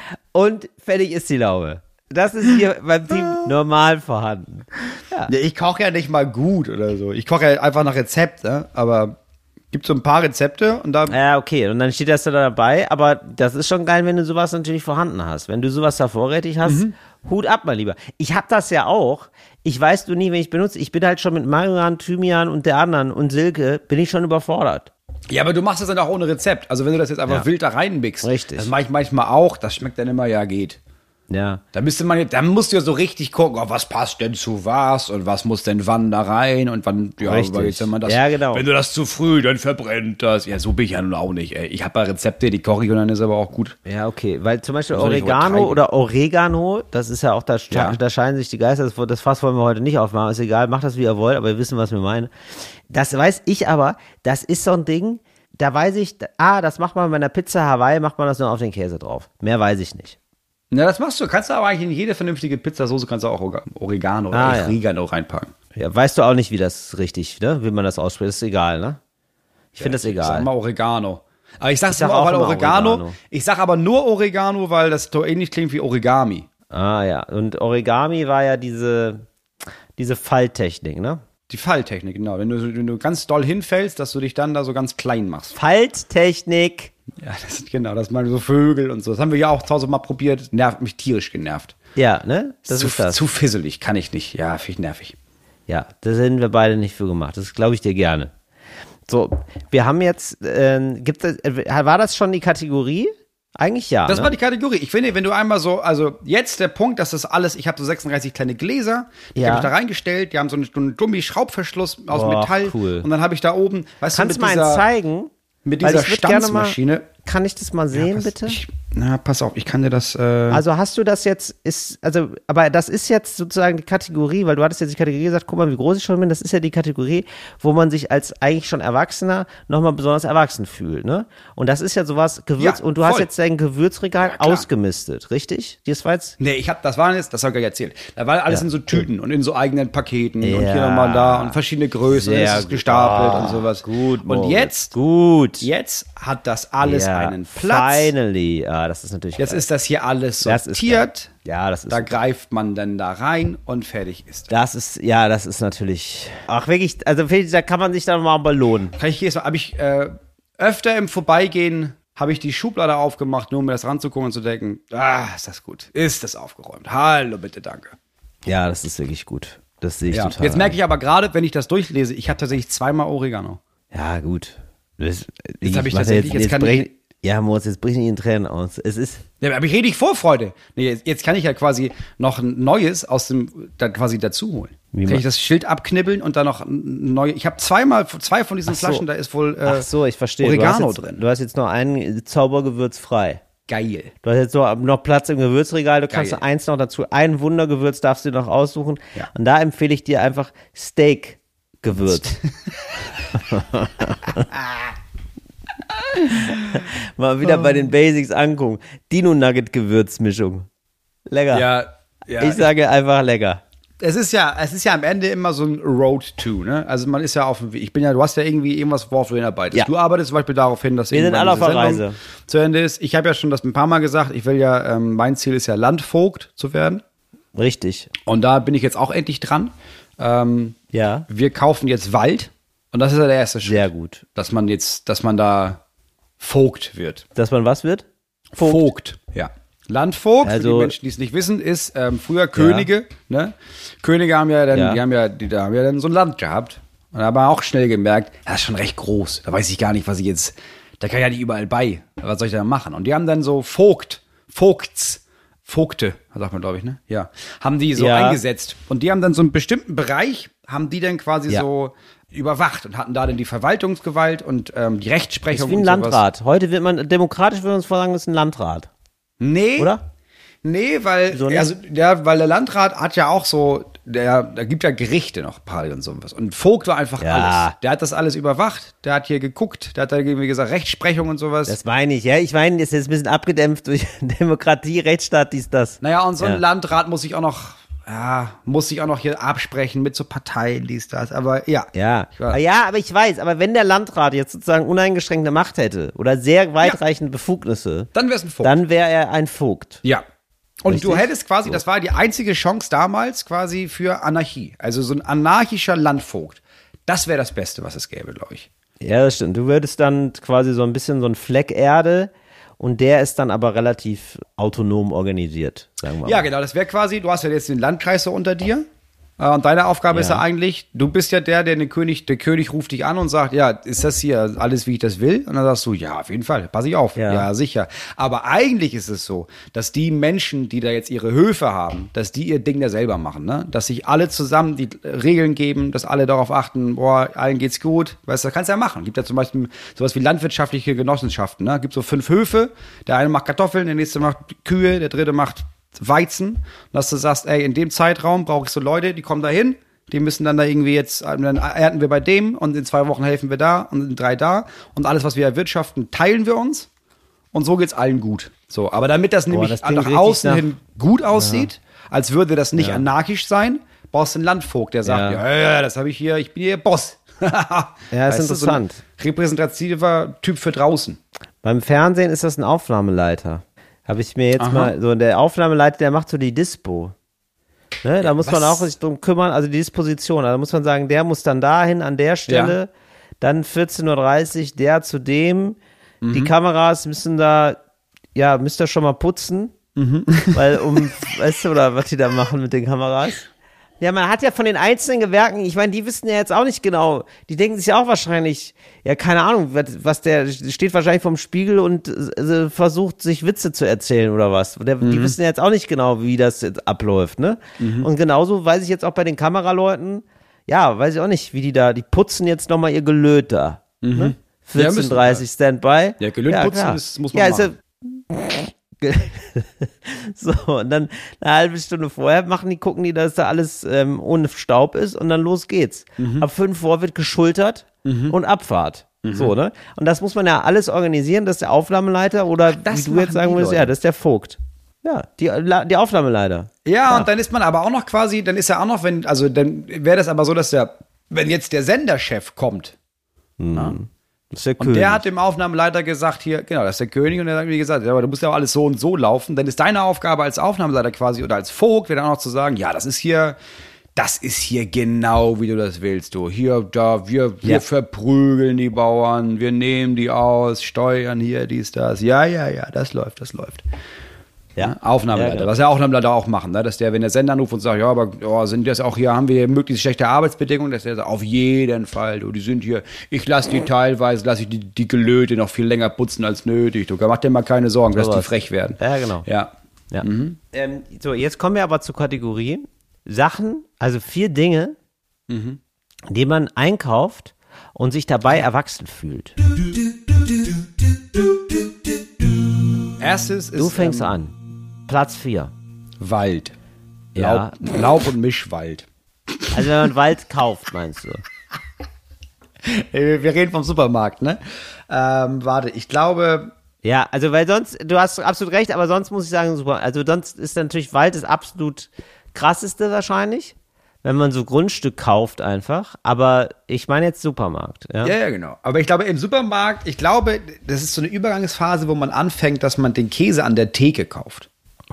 S2: und fertig ist die Laube. Das ist hier beim Team normal vorhanden.
S3: Ja, ich koche ja nicht mal gut oder so. Ich koche ja einfach nach Rezept, ne? Aber gibt so ein paar Rezepte und da.
S2: Ja, okay. Und dann steht das da dabei. Aber das ist schon geil, wenn du sowas natürlich vorhanden hast. Wenn du sowas da vorrätig hast,
S3: Mhm.
S2: Hut ab, mein Lieber. Ich hab das ja auch. Ich weiß du nie, wenn ich benutze. Ich bin halt schon mit Marihuana, Thymian und der anderen und Silke, bin ich schon überfordert.
S3: Ja, aber du machst das dann auch ohne Rezept. Also wenn du das jetzt einfach
S2: Ja.
S3: wild da reinmixst.
S2: Richtig.
S3: Das mache ich manchmal auch. Das schmeckt dann immer, ja, geht.
S2: Ja.
S3: Da müsste man, da musst du ja so richtig gucken, oh, was passt denn zu was und was muss denn wann da rein und wann, ja,
S2: Richtig.
S3: weil jetzt, wenn man das,
S2: Ja, genau.
S3: wenn du das zu früh, dann verbrennt das. Ja, so bin ich ja nun auch nicht, ey. Ich habe ja Rezepte, die koche ich und dann ist aber auch gut.
S2: Ja, okay, weil zum Beispiel
S3: soll ich
S2: Oregano
S3: übertreiben?
S2: oder Oregano, das ist ja auch, da, sta-
S3: Ja.
S2: da scheinen sich die Geister, das, das Fass wollen wir heute nicht aufmachen, ist egal, macht das wie ihr wollt, aber wir wissen, was wir meinen. Das weiß ich aber, das ist so ein Ding, da weiß ich, ah, das macht man bei einer Pizza Hawaii, macht man das nur auf den Käse drauf. Mehr weiß ich nicht.
S3: Na, das machst du. Kannst du aber eigentlich in jede vernünftige Pizzasoße kannst du auch Orga- Oregano oder
S2: Ah, ja.
S3: Oregano reinpacken.
S2: Ja, weißt du auch nicht, wie das richtig, ne, wie man das ausspricht, ist egal, ne? Ich finde das
S3: Ich sag
S2: egal.
S3: mal Oregano. Aber ich sag's
S2: Ich sag
S3: nur auch,
S2: auch
S3: weil
S2: immer
S3: Oregano,
S2: Oregano.
S3: Ich sag aber nur Oregano, weil das so ähnlich klingt wie Origami.
S2: Ah, ja, und Origami war ja diese, diese Falttechnik, ne?
S3: Die Falltechnik, genau. Wenn du, wenn du ganz doll hinfällst, dass du dich dann da so ganz klein machst.
S2: Falttechnik.
S3: Ja, das ist genau, das meinen so Vögel und so. Das haben wir ja auch zu Hause mal probiert. Nervt mich tierisch genervt.
S2: Ja, ne? Das
S3: zu,
S2: ist das.
S3: zu fisselig, kann ich nicht. Ja, finde ich nervig.
S2: Ja, da sind wir beide nicht für gemacht. Das glaube ich dir gerne. So, wir haben jetzt, äh, gibt es, äh, war das schon die Kategorie? Eigentlich ja.
S3: Das
S2: ne?
S3: war die Kategorie. Ich finde, wenn du einmal so, also jetzt der Punkt, dass das alles, ich habe so sechsunddreißig kleine Gläser, die
S2: Ja.
S3: habe ich da reingestellt, die haben so einen, so einen dummi Schraubverschluss aus
S2: Boah,
S3: Metall.
S2: cool.
S3: Und dann habe ich da oben, weißt
S2: Kannst
S3: du,
S2: du
S3: mit
S2: mal eins
S3: dieser,
S2: zeigen?
S3: mit
S2: Weil
S3: dieser
S2: ich würd gerne mal-
S3: Stanzmaschine.
S2: Kann ich das mal sehen,
S3: Pass-
S2: bitte?
S3: Ich, na, pass auf, ich kann dir das. Äh,
S2: Also hast du das jetzt, ist, also, aber das ist jetzt sozusagen die Kategorie, weil du hattest jetzt die Kategorie gesagt, guck mal, wie groß ich schon bin, das ist ja die Kategorie, wo man sich als eigentlich schon Erwachsener nochmal besonders erwachsen fühlt, ne? Und das ist ja sowas, Gewürz,
S3: Ja,
S2: und du hast
S3: voll.
S2: jetzt dein Gewürzregal
S3: Ja, klar.
S2: ausgemistet, richtig? Das war jetzt,
S3: Nee, ich hab, das waren jetzt, das habe ich gar nicht erzählt. Da war alles
S2: Ja.
S3: in so Tüten und in so eigenen Paketen und
S2: Ja.
S3: hier nochmal da und verschiedene Größen,
S2: Sehr
S3: und es ist
S2: gut.
S3: gestapelt
S2: Ah,
S3: und sowas.
S2: gut,
S3: Und
S2: Moritz,
S3: jetzt,
S2: gut.
S3: jetzt hat das alles
S2: Ja,
S3: einen Platz.
S2: Finally, ah, das ist natürlich
S3: Jetzt
S2: geil.
S3: ist das hier alles
S2: Das ist
S3: sortiert.
S2: Ja, das ist
S3: Da greift man dann da rein und fertig ist.
S2: Das ist, ja, das ist natürlich, ach wirklich, also wirklich, da kann man sich dann mal belohnen.
S3: Kann ich hier habe ich äh, öfter im Vorbeigehen habe ich die Schublade aufgemacht, nur um mir das ranzugucken und zu denken, ah, ist das gut, ist das aufgeräumt. Hallo, bitte, danke.
S2: Ja, das ist wirklich gut. Das sehe ich
S3: Ja.
S2: total.
S3: Jetzt merke ich aber gerade, wenn ich das durchlese, ich habe tatsächlich zweimal Oregano.
S2: Ja, gut. Das,
S3: Jetzt habe ich
S2: mach
S3: tatsächlich, jetzt,
S2: jetzt
S3: kann
S2: brech,
S3: ich,
S2: Ja, Moritz, jetzt bricht nicht in Tränen aus. Es ist,
S3: ja, aber ich rede nicht Vorfreude. Nee, jetzt, jetzt kann ich ja quasi noch ein neues aus dem, da quasi dazu holen.
S2: Wie
S3: Kann
S2: ma-
S3: ich das Schild abknibbeln und dann noch ein neue, ich habe zweimal, zwei von diesen
S2: Ach so.
S3: Flaschen, da ist wohl äh,
S2: ach so, ich verstehe.
S3: Oregano
S2: du hast jetzt,
S3: drin.
S2: Du hast jetzt noch ein Zaubergewürz frei.
S3: Geil.
S2: Du hast jetzt noch, noch Platz im Gewürzregal, du kannst
S3: Geil.
S2: noch eins noch dazu, ein Wundergewürz darfst du noch aussuchen.
S3: Ja.
S2: Und da empfehle ich dir einfach Steak-Gewürz. Mal wieder bei den Basics angucken. Dino-Nugget-Gewürzmischung. Lecker.
S3: Ja, ja.
S2: ich sage einfach lecker.
S3: Es ist ja, es ist ja am Ende immer so ein Road to, ne? Also man ist ja auf dem Weg. Ich bin ja, du hast ja irgendwie irgendwas, worauf du hinarbeitest.
S2: Ja.
S3: Du arbeitest zum Beispiel darauf hin, dass
S2: Wir sind
S3: irgendwann
S2: alle auf
S3: diese
S2: der
S3: Sendung
S2: Reise.
S3: zu Ende ist. Ich habe ja schon das ein paar Mal gesagt. Ich will ja, ähm, mein Ziel ist ja Landvogt zu werden.
S2: Richtig.
S3: Und da bin ich jetzt auch endlich dran. Ähm,
S2: Ja.
S3: wir kaufen jetzt Wald. Und das ist ja der erste Schritt.
S2: Sehr gut.
S3: Dass man jetzt, dass man da Vogt wird.
S2: Dass man was wird?
S3: Vogt, ja. Landvogt, für
S2: Also-
S3: die Menschen, die es nicht wissen, ist ähm, früher Könige. Ne? Könige haben ja dann,
S2: Ja.
S3: die haben ja, die, da haben ja dann so ein Land gehabt. Und da haben wir auch schnell gemerkt, das ist schon recht groß. Da weiß ich gar nicht, was ich jetzt, da kann ich ja nicht überall bei. Was soll ich da machen? Und die haben dann so Vogt, Vogts, Vogte, sagt man, glaube ich, ne? Ja. Haben die so
S2: Ja.
S3: eingesetzt. Und die haben dann so einen bestimmten Bereich, haben die dann quasi
S2: Ja.
S3: so überwacht und hatten da dann die Verwaltungsgewalt und ähm, die
S2: Das
S3: Rechtsprechung
S2: ist wie ein
S3: und sowas.
S2: Landrat. Heute wird man, demokratisch würde man uns sagen, das ist ein Landrat.
S3: Nee.
S2: Oder?
S3: Nee, weil,
S2: Wieso nicht?
S3: also, der, weil der Landrat hat ja auch so, der, da gibt ja Gerichte noch, Paare und sowas. Und Vogt war einfach
S2: Ja.
S3: alles. Der hat das alles überwacht, der hat hier geguckt, der hat da irgendwie gesagt, Rechtsprechung und sowas.
S2: Das meine ich, ja. Ich meine, das ist jetzt ein bisschen abgedämpft durch Demokratie, Rechtsstaat, dies, das.
S3: naja, und so ein
S2: Ja.
S3: Landrat muss sich auch noch, ja, muss sich auch noch hier absprechen mit so Parteien, dies, das. Aber ja.
S2: Ja.
S3: Ich weiß.
S2: Ah, ja, aber ich weiß, aber wenn der Landrat jetzt sozusagen uneingeschränkte Macht hätte oder sehr weitreichende Befugnisse,
S3: Dann wär's ein Vogt.
S2: dann wäre er ein Vogt.
S3: Ja. Und
S2: Richtig?
S3: du hättest quasi, das war die einzige Chance damals quasi für Anarchie. Also so ein anarchischer Landvogt. Das wäre das Beste, was es gäbe, glaube ich.
S2: Ja, das stimmt. Du würdest dann quasi so ein bisschen so ein Fleck Erde und der ist dann aber relativ autonom organisiert, sagen wir mal.
S3: Ja, genau, das wäre quasi, du hast ja jetzt den Landkreis so unter dir. äh, Und deine Aufgabe
S2: Ja.
S3: ist ja eigentlich, du bist ja der, der den König, der König ruft dich an und sagt, ja, ist das hier alles, wie ich das will? Und dann sagst du, ja, auf jeden Fall, pass ich auf.
S2: Ja.
S3: Ja, sicher. Aber eigentlich ist es so, dass die Menschen, die da jetzt ihre Höfe haben, dass die ihr Ding da selber machen, ne? Dass sich alle zusammen die Regeln geben, dass alle darauf achten, boah, allen geht's gut. Weißt du, das kannst du ja machen. Gibt ja zum Beispiel sowas wie landwirtschaftliche Genossenschaften, ne? Gibt so fünf Höfe, der eine macht Kartoffeln, der nächste macht Kühe, der dritte macht Weizen, dass du sagst, ey, in dem Zeitraum brauche ich so Leute, die kommen da hin, die müssen dann da irgendwie jetzt, dann ernten wir bei dem und in zwei Wochen helfen wir da und in drei da und alles, was wir erwirtschaften, teilen wir uns und so geht's allen gut. So, aber damit das nämlich
S2: das klingt
S3: nach
S2: richtig
S3: außen
S2: nach-
S3: hin gut aussieht, als würde das nicht
S2: Ja.
S3: anarchisch sein, brauchst du einen Landvogt, der sagt,
S2: Ja.
S3: ja, ja, ja das habe ich hier, ich bin hier Boss.
S2: Ja, ist
S3: Weißt du, so ein
S2: interessant.
S3: repräsentativer Typ für draußen.
S2: Beim Fernsehen ist das ein Aufnahmeleiter. Habe ich mir jetzt
S3: Aha.
S2: mal, so der Aufnahmeleiter, der macht so die Dispo. Ne, da muss man
S3: was?
S2: auch sich drum kümmern, also die Disposition. Also muss man sagen, der muss dann dahin an der Stelle, dann vierzehn Uhr dreißig, der zu dem.
S3: Mhm.
S2: Die Kameras müssen da, ja, müsst ihr schon mal putzen.
S3: Mhm.
S2: Weil um, weißt du, oder was die da machen mit den Kameras? Ja, man hat ja von den einzelnen Gewerken, ich meine, die wissen ja jetzt auch nicht genau, die denken sich ja auch wahrscheinlich, ja, keine Ahnung, was, was der steht wahrscheinlich vorm Spiegel und äh, versucht, sich Witze zu erzählen oder was. Der,
S3: Mhm.
S2: Die wissen ja jetzt auch nicht genau, wie das jetzt abläuft, ne? Und genauso weiß ich jetzt auch bei den Kameraleuten, ja, weiß ich auch nicht, wie die da, die putzen jetzt nochmal ihr Gelöt da. Ne?
S3: Mhm. Ja,
S2: vierzehn
S3: müssen-
S2: Uhr dreißig Standby.
S3: Ja, Gelöt putzen,
S2: klar.
S3: das muss man
S2: ja,
S3: machen.
S2: Ist ja, so, und dann eine halbe Stunde vorher machen die, gucken die, dass da alles ähm, ohne Staub ist und dann los geht's.
S3: Mhm.
S2: Ab fünf Uhr wird geschultert und Abfahrt.
S3: Mhm.
S2: So, ne? Und das muss man ja alles organisieren, dass der Aufnahmeleiter oder
S3: das
S2: wie du
S3: machen
S2: jetzt sagen
S3: die
S2: würdest,
S3: Leute.
S2: ja, das ist der Vogt. Ja, die, La- die Aufnahmeleiter.
S3: Ja, und dann ist man aber auch noch quasi, dann ist ja auch noch, wenn, also dann wäre das aber so, dass der, wenn jetzt der Senderchef kommt,
S2: Das ist der
S3: und
S2: König.
S3: der hat dem Aufnahmeleiter gesagt, hier, genau, das ist der König, und der hat mir gesagt, ja, aber du musst ja auch alles so und so laufen, dann ist deine Aufgabe als Aufnahmeleiter quasi oder als Vogt, wäre dann auch noch zu sagen, ja, das ist hier, das ist hier genau, wie du das willst, du. Hier, da, wir, wir
S2: Ja.
S3: verprügeln die Bauern, wir nehmen die aus, steuern hier, dies, das. Ja, ja, ja, das läuft, das läuft.
S2: Ja.
S3: Aufnahmeleiter,
S2: Ja, genau.
S3: was ja Aufnahmeleiter auch machen, ne? Dass der, wenn der Sender anruft und sagt, ja, aber oh, sind das auch hier, haben wir hier möglichst schlechte Arbeitsbedingungen, dass der sagt, auf jeden Fall, du, die sind hier, ich lasse die teilweise, lasse ich die, die Gelöte noch viel länger putzen als nötig, du, mach dir mal keine Sorgen, dass die
S2: Sowas.
S3: frech werden.
S2: Ja, genau.
S3: Ja.
S2: Ja. Ähm, so, jetzt kommen wir aber zur Kategorie Sachen, also vier Dinge, die man einkauft und sich dabei erwachsen fühlt.
S3: Erstes ist
S2: Du fängst
S3: ähm,
S2: an. Platz vier.
S3: Wald.
S2: Ja.
S3: Laub, Laub- und Mischwald.
S2: Also wenn man Wald kauft, meinst du?
S3: Äh, Wir reden vom Supermarkt, ne? Ähm, warte, ich glaube,
S2: Ja, also weil sonst, du hast absolut recht, aber sonst muss ich sagen, super. Also sonst ist natürlich Wald das absolut krasseste wahrscheinlich, wenn man so Grundstück kauft einfach. Aber ich meine jetzt Supermarkt. Ja,
S3: ja, ja, genau. Aber ich glaube, im Supermarkt, ich glaube, das ist so eine Übergangsphase, wo man anfängt, dass man den Käse an der Theke kauft.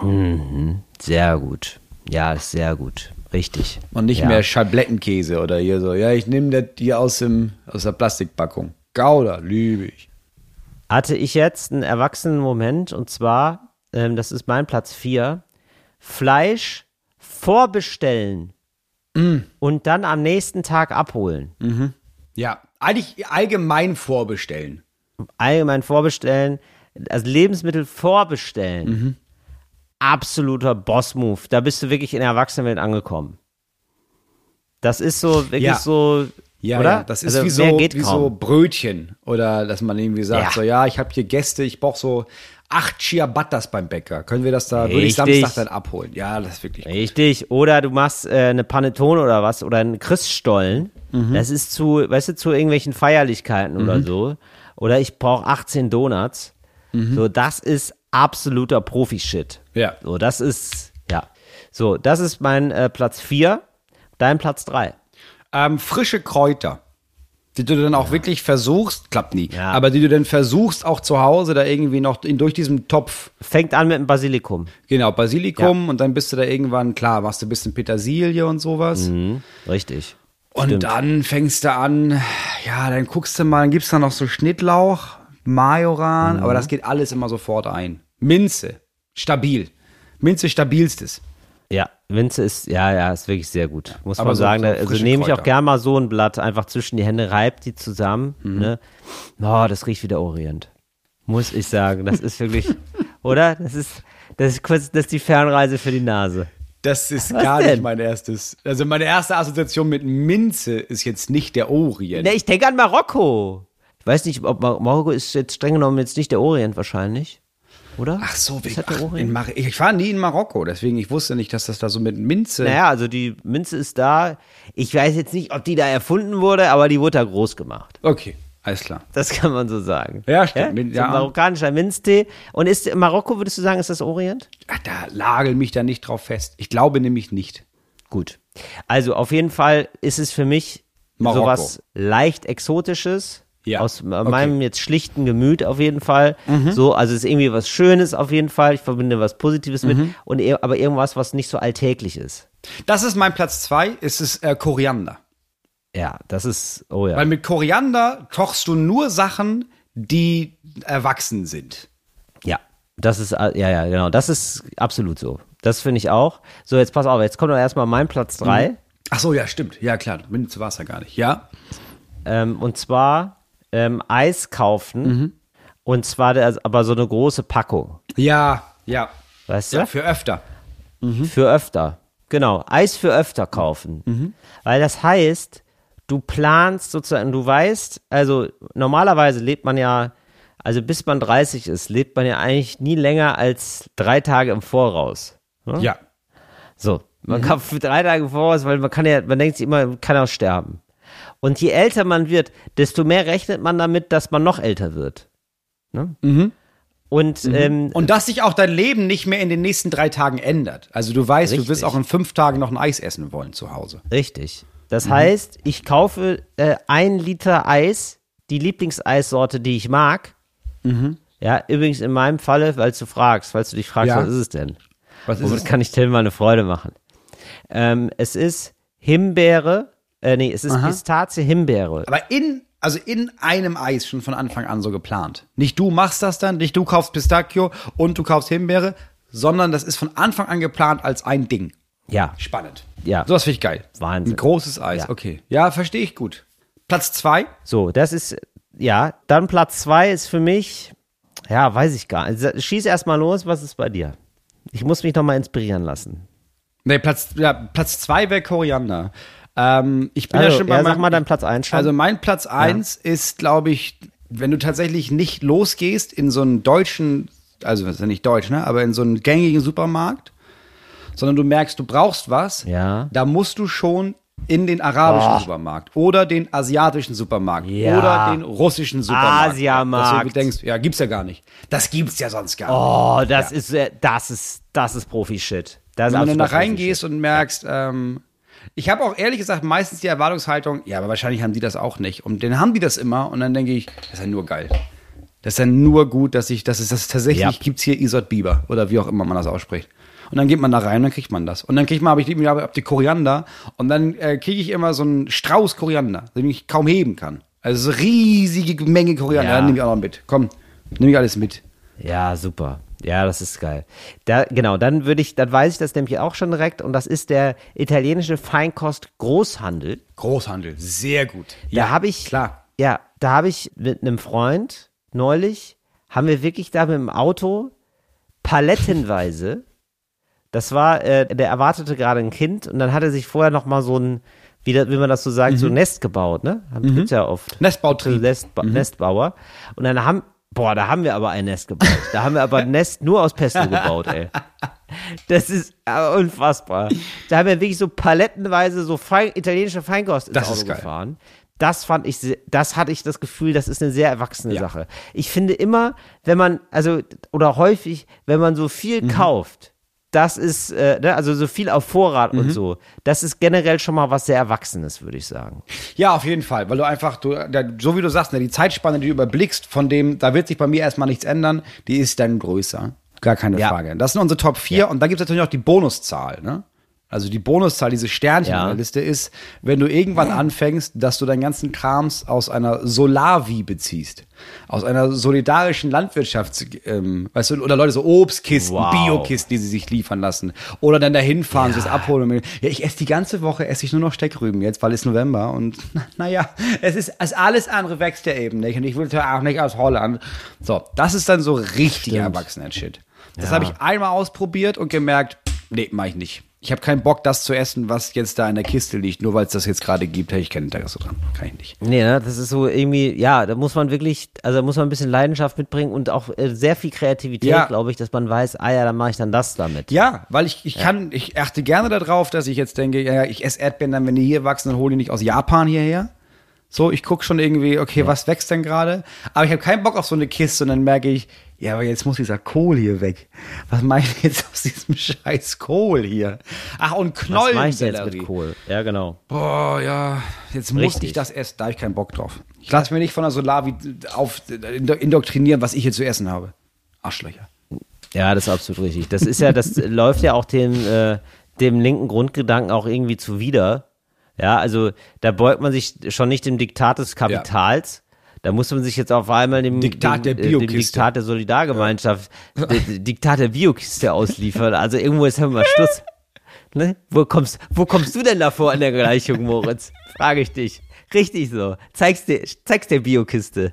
S2: Sehr gut. Ja, ist sehr gut. Richtig.
S3: Und nicht
S2: ja.
S3: mehr Schablettenkäse oder hier so. Ja, ich nehme das hier aus, dem, aus der Plastikpackung. Gouda, liebe ich.
S2: Hatte ich jetzt einen erwachsenen Moment und zwar, ähm, das ist mein Platz vier, Fleisch vorbestellen
S3: Mm.
S2: und dann am nächsten Tag abholen.
S3: Ja, eigentlich allgemein vorbestellen.
S2: Allgemein vorbestellen, also Lebensmittel vorbestellen.
S3: Mhm.
S2: Absoluter Boss-Move. Da bist du wirklich in der Erwachsenenwelt angekommen. Das ist so, wirklich
S3: Ja.
S2: so,
S3: Ja,
S2: oder?
S3: ja, das ist
S2: also,
S3: wie, so,
S2: mehr geht
S3: wie
S2: kaum.
S3: so Brötchen. Oder dass man irgendwie sagt,
S2: Ja.
S3: so ja, ich habe hier Gäste, ich brauche so acht Ciabattas beim Bäcker. Können wir das da, würde ich
S2: Richtig.
S3: Samstag dann abholen? Ja, das ist wirklich gut.
S2: Richtig. Oder du machst äh, eine Panettone oder was oder einen Christstollen.
S3: Mhm.
S2: Das ist zu, weißt du, zu irgendwelchen Feierlichkeiten oder so. Oder ich brauche achtzehn Donuts.
S3: Mhm.
S2: So, das ist absoluter Profi-Shit.
S3: Ja.
S2: So, das ist, ja. So, das ist mein äh, Platz vier. Dein Platz drei.
S3: Ähm, frische Kräuter, die du dann auch wirklich versuchst, klappt nie,
S2: Ja.
S3: aber die du dann versuchst auch zu Hause da irgendwie noch in, durch diesen Topf,
S2: Fängt an mit dem Basilikum.
S3: genau, Basilikum und dann bist du da irgendwann, klar, machst du ein bisschen Petersilie und sowas.
S2: Mhm, richtig.
S3: Und
S2: Stimmt.
S3: dann fängst du an, ja, dann guckst du mal, dann gibt's da noch so Schnittlauch, Majoran,
S2: Mhm.
S3: aber das geht alles immer sofort ein. Minze, stabil. Minze stabilstes.
S2: Ja, Minze ist, ja, ja, ist wirklich sehr gut. Muss
S3: Aber
S2: man
S3: so-
S2: sagen.
S3: so
S2: Da- also
S3: frische
S2: nehme ich auch
S3: Kräuter.
S2: gerne mal so ein Blatt einfach zwischen die Hände, reibt die zusammen.
S3: Mhm.
S2: Ne? Oh, das riecht wie der Orient. Muss ich sagen. Das ist wirklich, oder? Das ist, das ist kurz, das ist die Fernreise für die Nase.
S3: Das ist
S2: Was
S3: gar
S2: denn?
S3: nicht mein erstes. Also meine erste Assoziation mit Minze ist jetzt nicht der Orient.
S2: Ne, ich denke an Marokko. Ich weiß nicht, ob Mar Marokko ist jetzt streng genommen jetzt nicht der Orient wahrscheinlich. Oder?
S3: Ach so, wie,
S2: Ist das der
S3: ach,
S2: Orient?
S3: in Mar ich war nie in Marokko, deswegen ich wusste nicht, dass das da so mit Minze.
S2: Naja, also die Minze ist da. Ich weiß jetzt nicht, ob die da erfunden wurde, aber die wurde da groß gemacht.
S3: Okay, alles klar.
S2: Das kann man so sagen.
S3: Ja, stimmt.
S2: Ja?
S3: Min-
S2: So
S3: ja.
S2: ein marokkanischer Minztee. Und ist Marokko, würdest du sagen, ist das Orient?
S3: Ach, da lagel mich da nicht drauf fest. Ich glaube nämlich nicht.
S2: Gut. Also auf jeden Fall ist es für mich
S3: Marokko.
S2: sowas leicht Exotisches.
S3: Ja,
S2: Aus
S3: okay.
S2: meinem jetzt schlichten Gemüt auf jeden Fall. So, also es ist irgendwie was Schönes auf jeden Fall. Ich verbinde was Positives mit. Und ir- aber irgendwas, was nicht so alltäglich ist.
S3: Das ist mein Platz zwei, es ist äh, Koriander.
S2: Ja, das ist, oh ja.
S3: Weil mit Koriander kochst du nur Sachen, die erwachsen sind.
S2: Ja, das ist, äh, ja, ja, genau. Das ist absolut so. Das finde ich auch. So, jetzt pass auf, jetzt kommt doch erstmal mein Platz drei.
S3: Ach so, ja, stimmt. Ja, klar, Minze war es ja gar nicht. Ja.
S2: Ähm, und zwar ähm, Eis kaufen. Und zwar der, aber so eine große Packung.
S3: Ja, ja.
S2: Weißt du?
S3: Ja, für öfter.
S2: Für öfter. Genau. Eis für öfter kaufen. Weil das heißt, du planst sozusagen, du weißt, also normalerweise lebt man ja, also bis man dreißig ist, lebt man ja eigentlich nie länger als drei Tage im Voraus. Ne?
S3: Ja.
S2: So, man kann für drei Tage im Voraus, weil man kann ja, man denkt sich immer, man kann auch sterben. Und je älter man wird, desto mehr rechnet man damit, dass man noch älter wird. Ne? Und ähm,
S3: Und dass sich auch dein Leben nicht mehr in den nächsten drei Tagen ändert. Also du weißt, du wirst
S2: Richtig.
S3: auch in fünf Tagen noch ein Eis essen wollen zu Hause.
S2: richtig. Das heißt, ich kaufe äh, ein Liter Eis, die Lieblingseissorte, die ich mag. Ja, übrigens in meinem Falle, weil du fragst, falls du dich fragst,
S3: Ja.
S2: was ist es denn?
S3: Was
S2: Womit kann ich Tim mal eine Freude machen? Ähm, es ist Himbeere, äh, nee, es ist
S3: Aha.
S2: Pistazie-Himbeere.
S3: Aber in, also in einem Eis schon von Anfang an so geplant. Nicht du machst das dann, nicht du kaufst Pistachio und du kaufst Himbeere, sondern das ist von Anfang an geplant als ein Ding.
S2: Ja.
S3: Spannend.
S2: Ja.
S3: Sowas finde ich geil.
S2: Wahnsinn.
S3: Ein großes Eis,
S2: Ja.
S3: okay. Ja, verstehe ich gut. Platz zwei.
S2: So, das ist, ja, dann Platz zwei ist für mich, ja, weiß ich gar nicht. Also, schieß erst mal los, was ist bei dir? Ich muss mich noch mal inspirieren lassen.
S3: Nee, Platz, ja, Platz zwei wäre Koriander. Ähm, ich bin
S2: Also,
S3: ja schon bei
S2: ja, sag
S3: meinem,
S2: mal deinen Platz eins schon.
S3: Also mein Platz eins ist, glaube ich, wenn du tatsächlich nicht losgehst in so einen deutschen, also das ist ja nicht deutsch, ne, aber in so einen gängigen Supermarkt, sondern du merkst, du brauchst was,
S2: Ja.
S3: da musst du schon in den arabischen
S2: Oh.
S3: Supermarkt oder den asiatischen Supermarkt
S2: Ja.
S3: oder den russischen Supermarkt.
S2: Asiamarkt.
S3: Dass du denkst, ja, gibt's ja gar nicht. Das gibt's ja sonst gar nicht.
S2: Oh, das
S3: Ja.
S2: ist, äh, das ist, das ist Profi-Shit. Das ist
S3: Wenn du dann da
S2: absoluter
S3: reingehst und merkst, ähm, ich habe auch ehrlich gesagt meistens die Erwartungshaltung, ja, aber wahrscheinlich haben die das auch nicht. Und dann haben die das immer und dann denke ich, das ist ja nur geil. Das ist ja nur gut, dass ich, dass es das tatsächlich
S2: Ja.
S3: gibt's hier Isot Biber oder wie auch immer man das ausspricht. Und dann geht man da rein und dann kriegt man das. Und dann kriegt man, habe ich die, hab die Koriander und dann äh, kriege ich immer so einen Strauß Koriander, den ich kaum heben kann. Also so riesige Menge Koriander.
S2: Ja.
S3: Dann nehme ich auch noch mit. Komm, nehme ich alles mit.
S2: Ja, super. Ja, das ist geil. Da, genau, dann würde ich, dann weiß ich das nämlich auch schon direkt und das ist der italienische Feinkost-Großhandel.
S3: Großhandel, sehr gut.
S2: Da habe ich,
S3: klar.
S2: ja, da habe ich mit einem Freund neulich, haben wir wirklich da mit dem Auto palettenweise, das war, äh, der erwartete gerade ein Kind und dann hat er sich vorher noch mal so ein, wie, da, wie man das so sagt, so ein Nest gebaut, ne? Haben gibt's ja oft.
S3: Nestbautrieb.
S2: Nestba Nestbauer. Und dann haben, boah, da haben wir aber ein Nest gebaut. Da haben wir aber ein Nest nur aus Pesto gebaut, ey. Das ist äh, unfassbar. Da haben wir wirklich so palettenweise so fein, italienische Feinkost ins
S3: Das
S2: Auto
S3: ist geil.
S2: gefahren. Das fand ich, se- das hatte ich das Gefühl, das ist eine sehr erwachsene
S3: Ja.
S2: Sache. Ich finde immer, wenn man, also, oder häufig, wenn man so viel
S3: Mhm.
S2: kauft, das ist, äh, ne, also so viel auf Vorrat
S3: Mhm.
S2: und so, das ist generell schon mal was sehr Erwachsenes, würde ich sagen.
S3: Ja, auf jeden Fall, weil du einfach, du, der, so wie du sagst, ne, die Zeitspanne, die du überblickst, von dem, da wird sich bei mir erstmal nichts ändern, die ist dann größer. Gar keine
S2: Ja.
S3: Frage. Das sind unsere Top vier und da gibt es natürlich noch die Bonuszahl, ne? Also die Bonuszahl, diese Sternchen
S2: Ja.
S3: in der Liste ist, wenn du irgendwann anfängst, dass du deinen ganzen Krams aus einer Solavi beziehst. Aus einer solidarischen Landwirtschafts, ähm, weißt du, oder Leute so Obstkisten,
S2: Wow.
S3: Biokisten, die sie sich liefern lassen. Oder dann dahin fahren, sich das abholen. Und, ja, ich esse die ganze Woche, esse ich nur noch Steckrüben jetzt, weil es November und naja, es ist, als alles andere wächst ja eben nicht und ich will ja auch nicht aus Holland. So, das ist dann so richtig Erwachsenen-Shit. Das
S2: Ja.
S3: habe ich einmal ausprobiert und gemerkt, nee, mach ich nicht. Ich habe keinen Bock, das zu essen, was jetzt da in der Kiste liegt. Nur weil es das jetzt gerade gibt, hätte ich kein Interesse dran. Kann ich nicht.
S2: Nee, ne, das ist so irgendwie, ja, da muss man wirklich, also da muss man ein bisschen Leidenschaft mitbringen und auch äh, sehr viel Kreativität,
S3: Ja.
S2: glaube ich, dass man weiß, ah ja, dann mache ich dann das damit.
S3: Ja, weil ich, ich kann, ich achte gerne darauf, dass ich jetzt denke, ja, ich esse Erdbeeren dann, wenn die hier wachsen, dann hole die nicht aus Japan hierher. So, ich gucke schon irgendwie, okay, was wächst denn gerade? Aber ich habe keinen Bock auf so eine Kiste und dann merke ich, ja, aber jetzt muss dieser Kohl hier weg. Was meine ich jetzt aus diesem scheiß Kohl hier? Ach, und
S2: Was mache ich denn jetzt
S3: Knollensellerie.
S2: mit Kohl? Ja, genau.
S3: Boah, ja, jetzt muss
S2: Richtig.
S3: ich das essen, da habe ich keinen Bock drauf. Ich lasse mir nicht von der Solavi auf, indoktrinieren, was ich hier zu essen habe. Arschlöcher.
S2: Ja, das ist absolut richtig. Das ist ja, das läuft ja auch dem, äh, dem linken Grundgedanken auch irgendwie zuwider. Ja, also da beugt man sich schon nicht dem Diktat des Kapitals. Da muss man sich jetzt auf einmal dem
S3: Diktat
S2: dem,
S3: der
S2: äh, dem
S3: Biokiste.
S2: Diktat der Solidargemeinschaft, d- d- Diktat der Biokiste ausliefern. Also irgendwo ist ja mal Schluss. Ne? Wo kommst, wo kommst du denn davor an der Gleichung, Moritz? Frage ich dich. Richtig so. Zeig's dir, zeig's der Biokiste.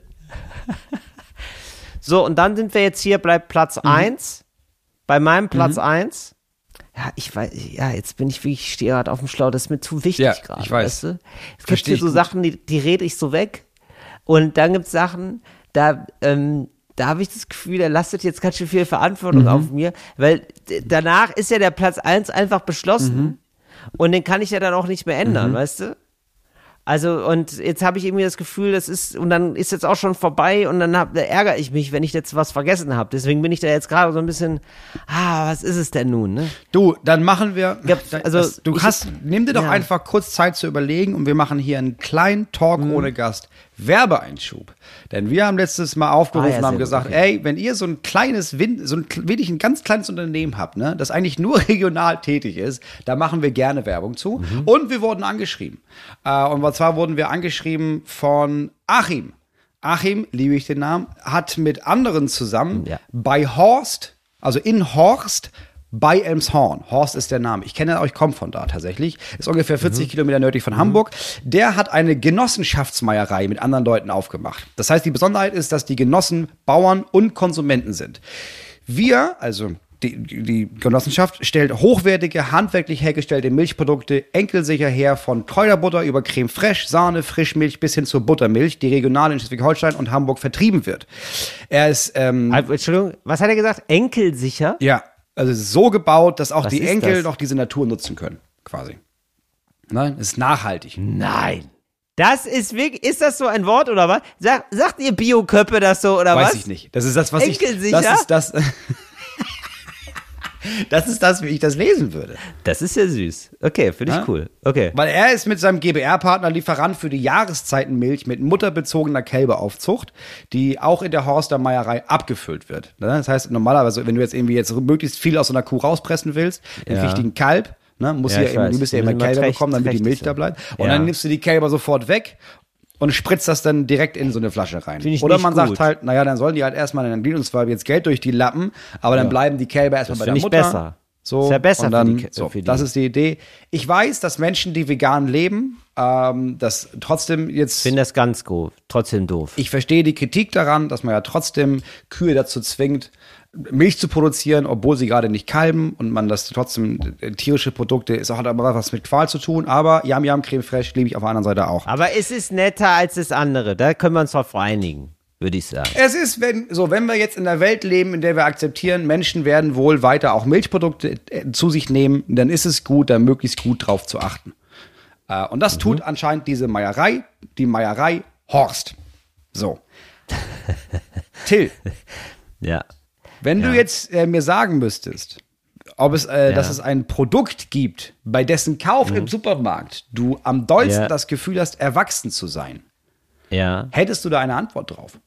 S2: So, und dann sind wir jetzt hier bei Platz eins. Bei meinem Platz eins. Ja, ich weiß, ja, jetzt bin ich wirklich, ich stehe gerade auf dem Schlauch, das ist mir zu wichtig
S3: Ja,
S2: gerade.
S3: ich weiß.
S2: Weißt du? Es gibt
S3: Versteh
S2: hier
S3: ich
S2: so
S3: gut.
S2: Sachen, die, die rede ich so weg. Und dann gibt's Sachen, da, ähm, da habe ich das Gefühl, da lastet jetzt ganz schön viel Verantwortung
S3: Mhm.
S2: auf mir, weil d- danach ist ja der Platz eins einfach beschlossen
S3: Mhm.
S2: und den kann ich ja dann auch nicht mehr ändern, weißt du? Also, und jetzt habe ich irgendwie das Gefühl, das ist, und dann ist jetzt auch schon vorbei und dann hab, da ärgere ich mich, wenn ich jetzt was vergessen habe. Deswegen bin ich da jetzt gerade so ein bisschen, ah, was ist es denn nun, ne?
S3: Du, dann machen wir,
S2: Ja,
S3: da-
S2: also
S3: das, du
S2: ich-
S3: hast, nimm dir doch
S2: ja.
S3: einfach kurz Zeit zu überlegen und wir machen hier einen kleinen Talk
S2: Mhm.
S3: ohne Gast. Werbeeinschub. Denn wir haben letztes Mal aufgerufen
S2: Ah, ja,
S3: und haben
S2: sehr gut,
S3: gesagt,
S2: okay.
S3: ey, wenn ihr so ein kleines, Win so ein kl- wirklich ein ganz kleines Unternehmen habt, ne, das eigentlich nur regional tätig ist, da machen wir gerne Werbung zu.
S2: Mhm.
S3: Und wir wurden angeschrieben. Äh, und zwar wurden wir angeschrieben von Achim. Achim, liebe ich den Namen, hat mit anderen zusammen
S2: Ja.
S3: bei Horst, also in Horst bei Elmshorn. Horst ist der Name. Ich kenne euch, komme von da tatsächlich. Ist ungefähr vierzig mhm. Kilometer nördlich von mhm. Hamburg. Der hat eine Genossenschaftsmeierei mit anderen Leuten aufgemacht. Das heißt, die Besonderheit ist, dass die Genossen Bauern und Konsumenten sind. Wir, also die, die Genossenschaft, stellt hochwertige, handwerklich hergestellte Milchprodukte enkelsicher her, von Kräuterbutter über Creme fraiche, Sahne, Frischmilch bis hin zur Buttermilch, die regional in Schleswig-Holstein und Hamburg vertrieben wird. Er ist, ähm,
S2: Entschuldigung, was hat er gesagt? Enkelsicher?
S3: Ja. Also es ist so gebaut, dass auch
S2: Was
S3: die
S2: ist
S3: Enkel
S2: das?
S3: noch diese Natur nutzen können, quasi. Nein, es ist nachhaltig.
S2: Nein. Das ist wirklich, ist das so ein Wort oder was? Sag, sagt ihr Bio-Köppe das so oder
S3: Weiß
S2: was?
S3: ich nicht. Das ist das, was
S2: Enkelsicher?
S3: ich, das ist das, das ist das, wie ich das lesen würde.
S2: Das ist ja süß. Okay, finde ich
S3: Ja?
S2: cool. Okay.
S3: Weil er ist mit seinem G b R-Partner Lieferant für die Jahreszeitenmilch mit mutterbezogener Kälberaufzucht, die auch in der Horster Meierei abgefüllt wird. Ne? Das heißt, normalerweise, wenn du jetzt irgendwie jetzt möglichst viel aus so einer Kuh rauspressen willst, den
S2: Ja.
S3: wichtigen Kalb, ne, muss
S2: Ja,
S3: ja
S2: ich
S3: eben,
S2: weiß.
S3: du musst ja
S2: Die
S3: immer
S2: müssen immer
S3: Kälber
S2: trächt-
S3: bekommen, damit die
S2: trächtig
S3: Milch
S2: sein.
S3: da bleibt. Und
S2: Ja.
S3: dann nimmst du die Kälber sofort weg und spritzt das dann direkt in so eine Flasche rein.
S2: Find ich
S3: Oder
S2: nicht
S3: man
S4: gut.
S2: gut.
S3: sagt halt, naja, dann sollen die halt erstmal, dann geht uns zwar jetzt Geld durch die Lappen, aber dann bleiben die Kälber erstmal bei der
S2: find ich
S3: Mutter.
S2: besser.
S3: So,
S2: Ist ja besser
S3: und dann,
S2: für die Ke-
S3: so,
S2: für die-
S3: das ist die Idee. Ich weiß, dass Menschen, die vegan leben, ähm, das trotzdem jetzt,
S2: Ich finde das ganz gut. Trotzdem doof.
S3: ich verstehe die Kritik daran, dass man ja trotzdem Kühe dazu zwingt, Milch zu produzieren, obwohl sie gerade nicht kalben und man das trotzdem, äh, tierische Produkte, ist auch, hat aber was mit Qual zu tun, aber Yam Yam Creme Fraiche liebe ich auf der anderen Seite auch.
S2: Aber es ist netter als das andere. Da können wir uns drauf einigen, würde ich sagen.
S3: Es ist, wenn, so, wenn wir jetzt in einer Welt leben, in der wir akzeptieren, Menschen werden wohl weiter auch Milchprodukte äh, zu sich nehmen, dann ist es gut, da möglichst gut drauf zu achten. Äh, und das tut anscheinend diese Meierei, die Meierei Horst. So. Till,
S2: Ja.
S3: wenn
S2: Ja.
S3: du jetzt äh, mir sagen müsstest, ob es, äh, dass
S2: Ja.
S3: es ein Produkt gibt, bei dessen Kauf im Supermarkt du am dollsten
S2: Ja.
S3: das Gefühl hast, erwachsen zu sein,
S2: Ja.
S3: hättest du da eine Antwort drauf?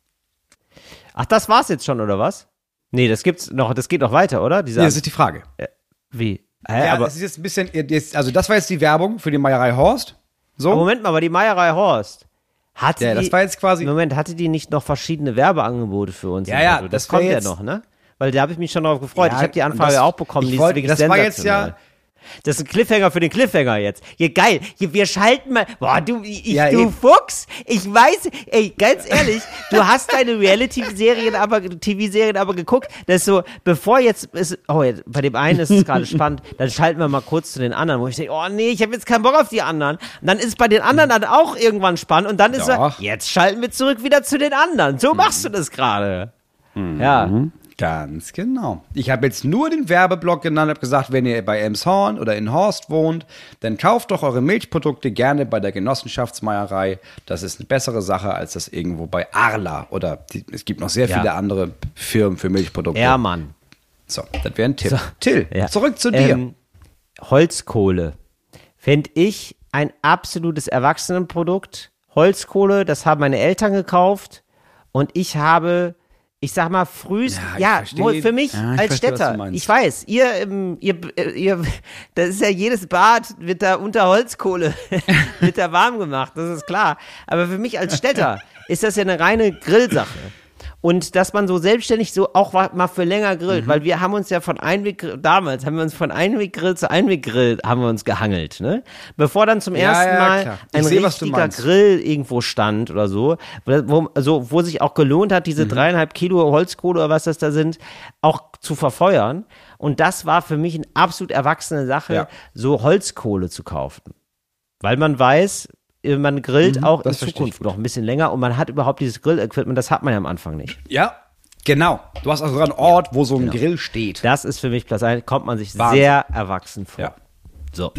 S2: Ach, das war's jetzt schon, oder was? Nee, das gibt's noch, das geht noch weiter, oder? Diese,
S3: Nee, das ist die Frage.
S2: wie? Hä,
S3: Ja,
S2: aber,
S3: das ist jetzt ein bisschen, jetzt, also das war jetzt die Werbung für die Meierei Horst. So.
S2: aber Moment mal, aber die Meierei Horst. Hatte
S3: Ja,
S2: die,
S3: das war jetzt quasi-
S2: Moment, hatte die nicht noch verschiedene Werbeangebote für uns?
S3: Ja,
S2: im
S3: ja,
S2: Auto?
S3: das
S2: das kommt
S3: wär
S2: ja
S3: jetzt-
S2: noch, ne? Weil da habe ich mich schon darauf gefreut.
S3: Ja,
S2: ich habe die
S3: und
S2: Anfrage
S3: das-
S2: auch bekommen.
S3: ich
S2: Die ist
S3: wollte-
S2: wirklich
S3: das war jetzt
S2: sensationell.
S3: ja-
S2: Das ist ein Cliffhanger für den Cliffhanger jetzt. Hier, geil. Hier, wir schalten mal. Boah, du, ich,
S3: Ja,
S2: du
S3: eben.
S2: Fuchs. Ich weiß, ey, ganz ehrlich, du hast deine Reality-Serien aber, T V-Serien aber geguckt. Das ist so, bevor jetzt ist, oh, jetzt, bei dem einen ist es gerade spannend, dann schalten wir mal kurz zu den anderen, wo ich denke, oh nee, ich habe jetzt keinen Bock auf die anderen. Und dann ist es bei den anderen dann auch irgendwann spannend und dann ist
S3: Doch.
S2: so, jetzt schalten wir zurück wieder zu den anderen. So machst du das gerade. Ja.
S3: Ganz genau. Ich habe jetzt nur den Werbeblock genannt, habe gesagt, wenn ihr bei Elmshorn oder in Horst wohnt, dann kauft doch eure Milchprodukte gerne bei der Genossenschaftsmeierei. Das ist eine bessere Sache, als das irgendwo bei Arla oder die, es gibt noch sehr
S2: Ja.
S3: viele andere Firmen für Milchprodukte.
S2: Ja, Mann.
S3: So, das wäre ein Tipp. Till,
S2: Ja.
S3: zurück zu dir.
S2: Ähm, Holzkohle. Fände ich ein absolutes Erwachsenenprodukt. Holzkohle, das haben meine Eltern gekauft. Und ich habe, ich sag mal, frühst,
S3: Ja, ich
S2: ja,
S3: verstehe.
S2: mo- für mich
S3: Ja, ich
S2: als
S3: verstehe, was
S2: Städter,
S3: du meinst.
S2: ich weiß, ihr, ähm, ihr, äh, ihr, das ist ja jedes Bad wird da unter Holzkohle, wird da warm gemacht, das ist klar. Aber für mich als Städter ist das ja eine reine Grillsache. Und dass man so selbstständig so auch wa- mal für länger grillt,
S3: Mhm.
S2: weil wir haben uns ja von Einweggrill, damals haben wir uns von Einweggrill zu Einweggrill haben wir uns gehangelt, ne? Bevor dann zum
S3: Ja,
S2: ersten
S3: ja,
S2: Mal
S3: klar. Ich
S2: ein
S3: seh, was du
S2: richtiger
S3: meinst.
S2: Grill irgendwo stand oder so, wo, also, wo sich auch gelohnt hat,
S3: Mhm.
S2: diese dreieinhalb Kilo Holzkohle oder was das da sind, auch zu verfeuern. Und das war für mich eine absolut erwachsene Sache,
S3: Ja.
S2: so Holzkohle zu kaufen. Weil man weiß, man grillt auch in
S3: Mhm, das verstehe ich
S2: Zukunft noch ein bisschen länger und man hat überhaupt dieses Grill-Equipment, das hat man ja am Anfang nicht.
S3: Ja, genau. Du hast also einen Ort, wo so ein Grill steht.
S2: Das ist für mich Platz eins, kommt man sich
S3: Wahnsinn.
S2: sehr erwachsen vor.
S3: Ja.
S2: So.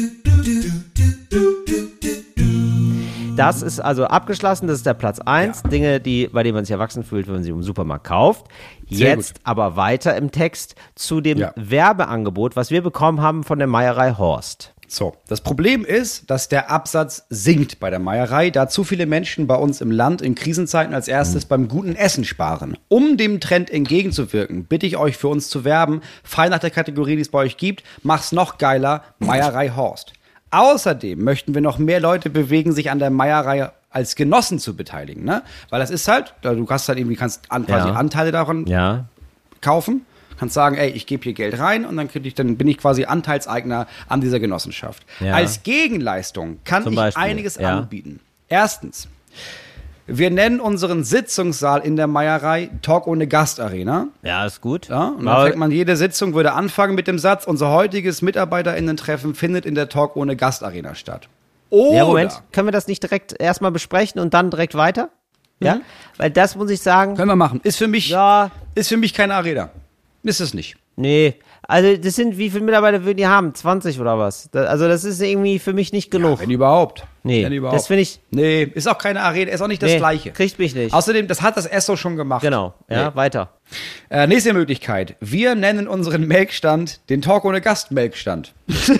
S2: Das ist also abgeschlossen, das ist der Platz eins.
S3: Ja.
S2: Dinge, die, bei denen man sich erwachsen fühlt, wenn man sie im Supermarkt kauft.
S3: Sehr
S2: Jetzt
S3: gut.
S2: aber weiter im Text zu dem
S3: Ja.
S2: Werbeangebot, was wir bekommen haben von der Meierei Horst.
S3: So, das Problem ist, dass der Absatz sinkt bei der Meierei, da zu viele Menschen bei uns im Land in Krisenzeiten als erstes beim guten Essen sparen. Um dem Trend entgegenzuwirken, bitte ich euch für uns zu werben, frei nach der Kategorie, die es bei euch gibt, mach's noch geiler, Meierei Horst. Außerdem möchten wir noch mehr Leute bewegen, sich an der Meierei als Genossen zu beteiligen, ne? Weil das ist halt, du hast halt irgendwie, kannst an, quasi
S2: Ja.
S3: Anteile daran
S2: Ja.
S3: kaufen, kannst sagen, ey, ich gebe hier Geld rein und dann, ich, dann bin ich quasi Anteilseigner an dieser Genossenschaft.
S2: Ja.
S3: Als Gegenleistung kann
S2: Zum
S3: ich
S2: Beispiel,
S3: einiges
S2: ja.
S3: anbieten. Erstens, wir nennen unseren Sitzungssaal in der Meierei Talk ohne Gast Arena.
S2: Ja, ist gut.
S3: Ja, und dann
S2: Aber-
S3: fängt man, jede Sitzung würde anfangen mit dem Satz, unser heutiges MitarbeiterInnen-Treffen findet in der Talk ohne Gast Arena statt. Oder,
S2: Ja, Moment, können wir das nicht direkt erstmal besprechen und dann direkt weiter? Ja? Weil das muss ich sagen,
S3: können wir machen. Ist für mich,
S2: ja,
S3: ist für mich keine Arena. Ist es nicht.
S2: nee. Also das sind, wie viele Mitarbeiter würden die haben? zwanzig oder was? Da, also das ist irgendwie für mich nicht genug.
S3: Wenn überhaupt.
S2: Nee,
S3: Wenn überhaupt.
S2: das finde ich,
S3: Nee, ist auch keine Arena, ist auch nicht das
S2: nee,
S3: Gleiche.
S2: kriegt mich nicht.
S3: Außerdem, das hat das Esso schon gemacht.
S2: Genau, ja,
S3: Nee.
S2: weiter.
S3: Äh, nächste Möglichkeit. Wir nennen unseren Melkstand den Talk ohne Gast Melkstand.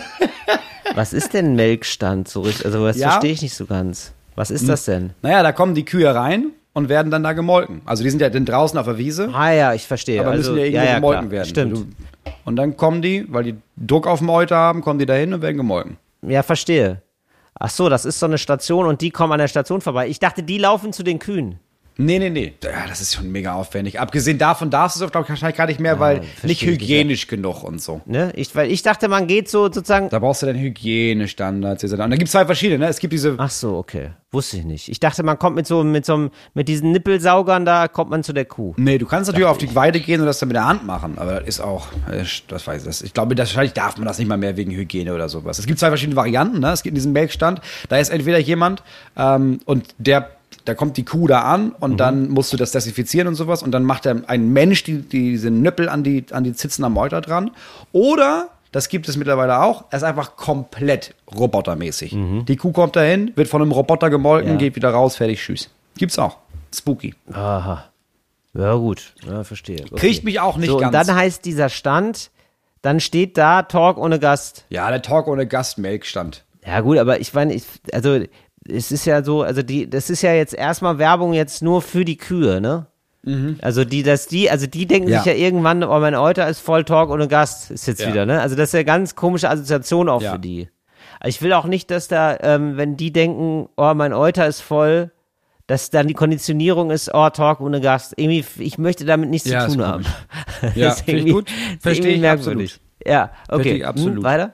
S2: Was ist denn Melkstand so richtig? Also das
S3: Ja.
S2: verstehe ich nicht so ganz. Was ist das denn?
S3: Naja, da kommen die Kühe rein und werden dann da gemolken. Also die sind ja dann draußen auf der Wiese,
S2: Ah ja, ich verstehe.
S3: aber
S2: also,
S3: müssen ja irgendwo
S2: ja, ja,
S3: gemolken
S2: klar.
S3: werden.
S2: Stimmt.
S3: Du- Und dann kommen die, weil die Druck auf dem Euter haben, kommen die da hin und werden gemolken.
S2: Ja, verstehe. Ach so, das ist so eine Station und die kommen an der Station vorbei. Ich dachte, die laufen zu den Kühen.
S3: Nee, nee, nee. Ja, das ist schon mega aufwendig. Abgesehen davon darfst du es, glaube ich, wahrscheinlich gar nicht mehr, weil
S2: verstehe
S3: nicht
S2: ich,
S3: hygienisch genug und so.
S2: Ne? Ich, weil ich dachte, man geht so sozusagen.
S3: Da brauchst du dann Hygienestandards. Und da gibt es zwei verschiedene, ne? Es gibt diese.
S2: Ach so, okay. Wusste ich nicht. Ich dachte, man kommt mit so, mit so einem, mit diesen Nippelsaugern, da kommt man zu der Kuh.
S3: Nee, du kannst natürlich auf die Weide gehen und das dann mit der Hand machen, aber das ist auch, äh, das weiß ich, das, ich glaube, das, wahrscheinlich darf man das nicht mal mehr wegen Hygiene oder sowas. Es gibt zwei verschiedene Varianten, ne? Es gibt diesen Melkstand, da ist entweder jemand ähm, und der, da kommt die Kuh da an und
S2: Mhm.
S3: dann musst du das desinfizieren und sowas und dann macht der, ein Mensch die, die, diese Nippel an die, an die Zitzen am Euter dran. Oder, das gibt es mittlerweile auch, er ist einfach komplett robotermäßig. Die Kuh kommt dahin, wird von einem Roboter gemolken,
S2: Mhm. Ja.
S3: geht wieder raus, fertig, tschüss. Gibt's auch. Spooky.
S2: Aha. Ja, gut. Ja, verstehe. Okay.
S3: Kriegt mich auch nicht
S2: so,
S3: ganz.
S2: Und dann heißt dieser Stand, dann steht da Talk ohne Gast.
S3: Ja, der Talk ohne Gast Melkstand.
S2: Ja, gut, aber ich meine, ich, also, es ist ja so, also die, das ist ja jetzt erstmal Werbung jetzt nur für die Kühe, ne? Also die, dass die, also die denken
S3: Ja.
S2: sich ja irgendwann, oh, mein Euter ist voll Talk ohne Gast, ist jetzt
S3: Ja.
S2: wieder, ne? Also das ist ja ganz komische Assoziation auch
S3: Ja.
S2: für die. Ich will auch nicht, dass da, ähm, wenn die denken, oh, mein Euter ist voll, dass dann die Konditionierung ist, oh, Talk ohne Gast. Irgendwie, ich möchte damit nichts
S3: Ja,
S2: zu
S3: ist
S2: tun haben.
S3: komisch. Ja,
S2: Das ist
S3: finde ich
S2: irgendwie-
S3: gut.
S2: das ist
S3: Verstehe
S2: irgendwie
S3: ich
S2: merkwürdig. Ja, okay.
S3: Verstehe ich absolut.
S2: Hm, weiter?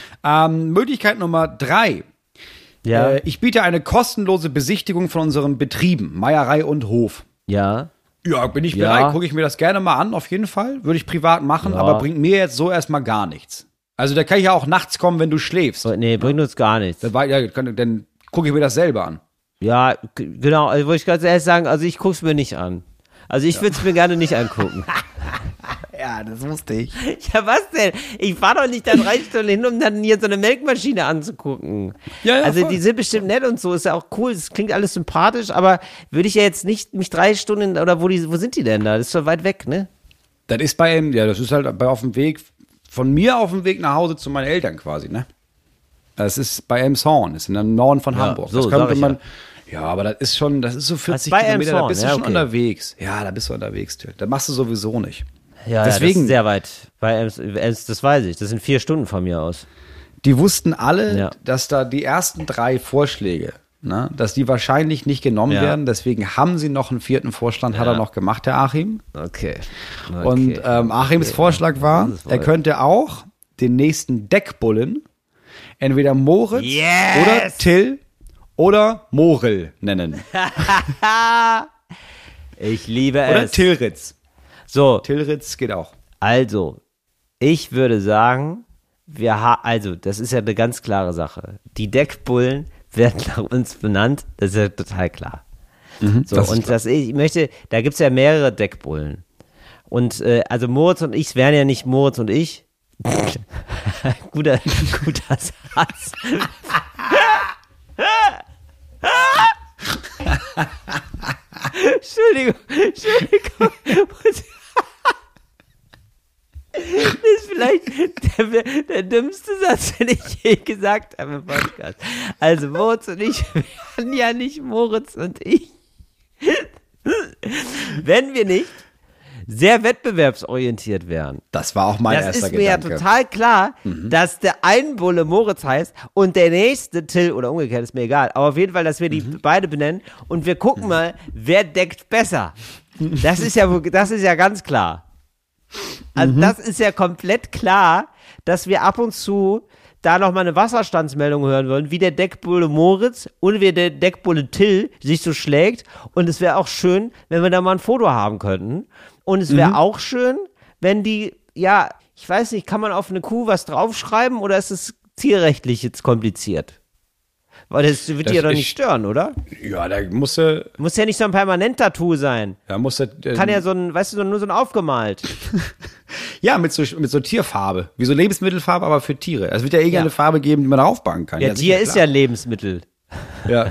S3: Ähm, Möglichkeit Nummer drei.
S2: Ja.
S3: Äh, ich biete eine kostenlose Besichtigung von unseren Betrieben, Meierei und Hof.
S2: ja.
S3: Ja, bin ich
S2: Ja.
S3: bereit, gucke ich mir das gerne mal an, auf jeden Fall. Würde ich privat machen,
S2: Ja.
S3: aber bringt mir jetzt so erstmal gar nichts. Also da kann ich ja auch nachts kommen, wenn du schläfst.
S2: Nee, bringt uns gar nichts.
S3: Dann, war- ja, kann- dann gucke ich mir das selber an.
S2: Ja, g- genau, also wollte ich ganz ehrlich sagen, also ich guck's mir nicht an. Also ich würde es mir gerne nicht angucken.
S3: Ja, das wusste ich.
S2: Ja, was denn? Ich fahre doch nicht da drei Stunden hin, um dann hier so eine Melkmaschine anzugucken.
S3: Ja, ja,
S2: also
S3: voll.
S2: die sind bestimmt nett und so, ist ja auch cool, es klingt alles sympathisch, aber würde ich ja jetzt nicht mich drei Stunden, oder wo, die, wo sind die denn da? Das ist so weit weg, ne?
S3: Das ist bei, ja, das ist halt bei auf dem Weg, von mir auf dem Weg nach Hause zu meinen Eltern quasi, ne? Das ist bei Elmshorn, das ist im Norden von
S2: Ja,
S3: Hamburg.
S2: so,
S3: das könnte
S2: sag ich
S3: man, ja. aber das ist schon, das ist so vierzig
S2: bei
S3: Kilometer, da
S2: Elmshorn,
S3: bist du
S2: ja,
S3: schon
S2: okay.
S3: unterwegs. Ja, da bist du unterwegs, Till. Da machst du sowieso nicht.
S2: Ja,
S3: Deswegen-
S2: ja, das ist sehr weit. Bei Ems, Ems, das weiß ich, das sind vier Stunden von mir aus.
S3: Die wussten alle,
S2: Ja.
S3: dass da die ersten drei Vorschläge, ne, dass die wahrscheinlich nicht genommen
S2: Ja.
S3: werden. Deswegen haben sie noch einen vierten Vorstand, hat
S2: Ja.
S3: er noch gemacht, der Achim.
S2: Okay. okay.
S3: Und ähm, Achims Vorschlag war,
S2: Das ist voll.
S3: er könnte auch den nächsten Deckbullen entweder Moritz
S2: Yes!
S3: oder Till oder Morel nennen.
S2: Ich liebe
S3: Oder
S2: es.
S3: Tillritz.
S2: So,
S3: Tillritz geht auch.
S2: also, ich würde sagen, wir ha also, das ist ja eine ganz klare Sache. Die Deckbullen werden nach uns benannt, das ist ja total klar. so,
S3: das ist
S2: und
S3: klar.
S2: das ich möchte, da gibt es ja mehrere Deckbullen. Und äh, also Moritz und ich wären ja nicht Moritz und ich. guter, guter Satz. Entschuldigung, Entschuldigung. Das ist vielleicht der, der dümmste Satz, den ich je gesagt habe im Podcast. Also Moritz und ich wären ja nicht Moritz und ich. Wenn wir nicht sehr wettbewerbsorientiert wären.
S3: Das war auch mein
S2: Das
S3: erster
S2: ist mir
S3: Gedanke.
S2: ja total klar, dass der ein Bulle Moritz heißt und der nächste Till oder umgekehrt, ist mir egal. Aber auf jeden Fall, dass wir die beide benennen und wir gucken mal, wer deckt besser. Das ist ja, das ist ja ganz klar. Also mhm. das ist ja komplett klar, dass wir ab und zu da nochmal eine Wasserstandsmeldung hören wollen, wie der Deckbulle Moritz und wie der Deckbulle Till sich so schlägt. Und es wäre auch schön, wenn wir da mal ein Foto haben könnten. Und es wäre mhm. auch schön, wenn die, ja, ich weiß nicht, kann man auf eine Kuh was draufschreiben oder ist es tierrechtlich jetzt kompliziert? Weil das wird
S3: das
S2: die ja doch
S3: ich,
S2: nicht stören, oder?
S3: Ja, da muss er.
S2: Muss ja nicht so ein Permanent-Tattoo sein.
S3: Da muss er. Äh,
S2: Kann ja so ein, weißt du, so, nur so ein aufgemalt.
S3: Ja, mit so, mit so Tierfarbe. Wie so Lebensmittelfarbe, aber für Tiere. Es wird ja irgendeine ja. Farbe geben, die man aufbauen kann.
S2: Ja, ja Tier ist ja ein Lebensmittel.
S3: Ja.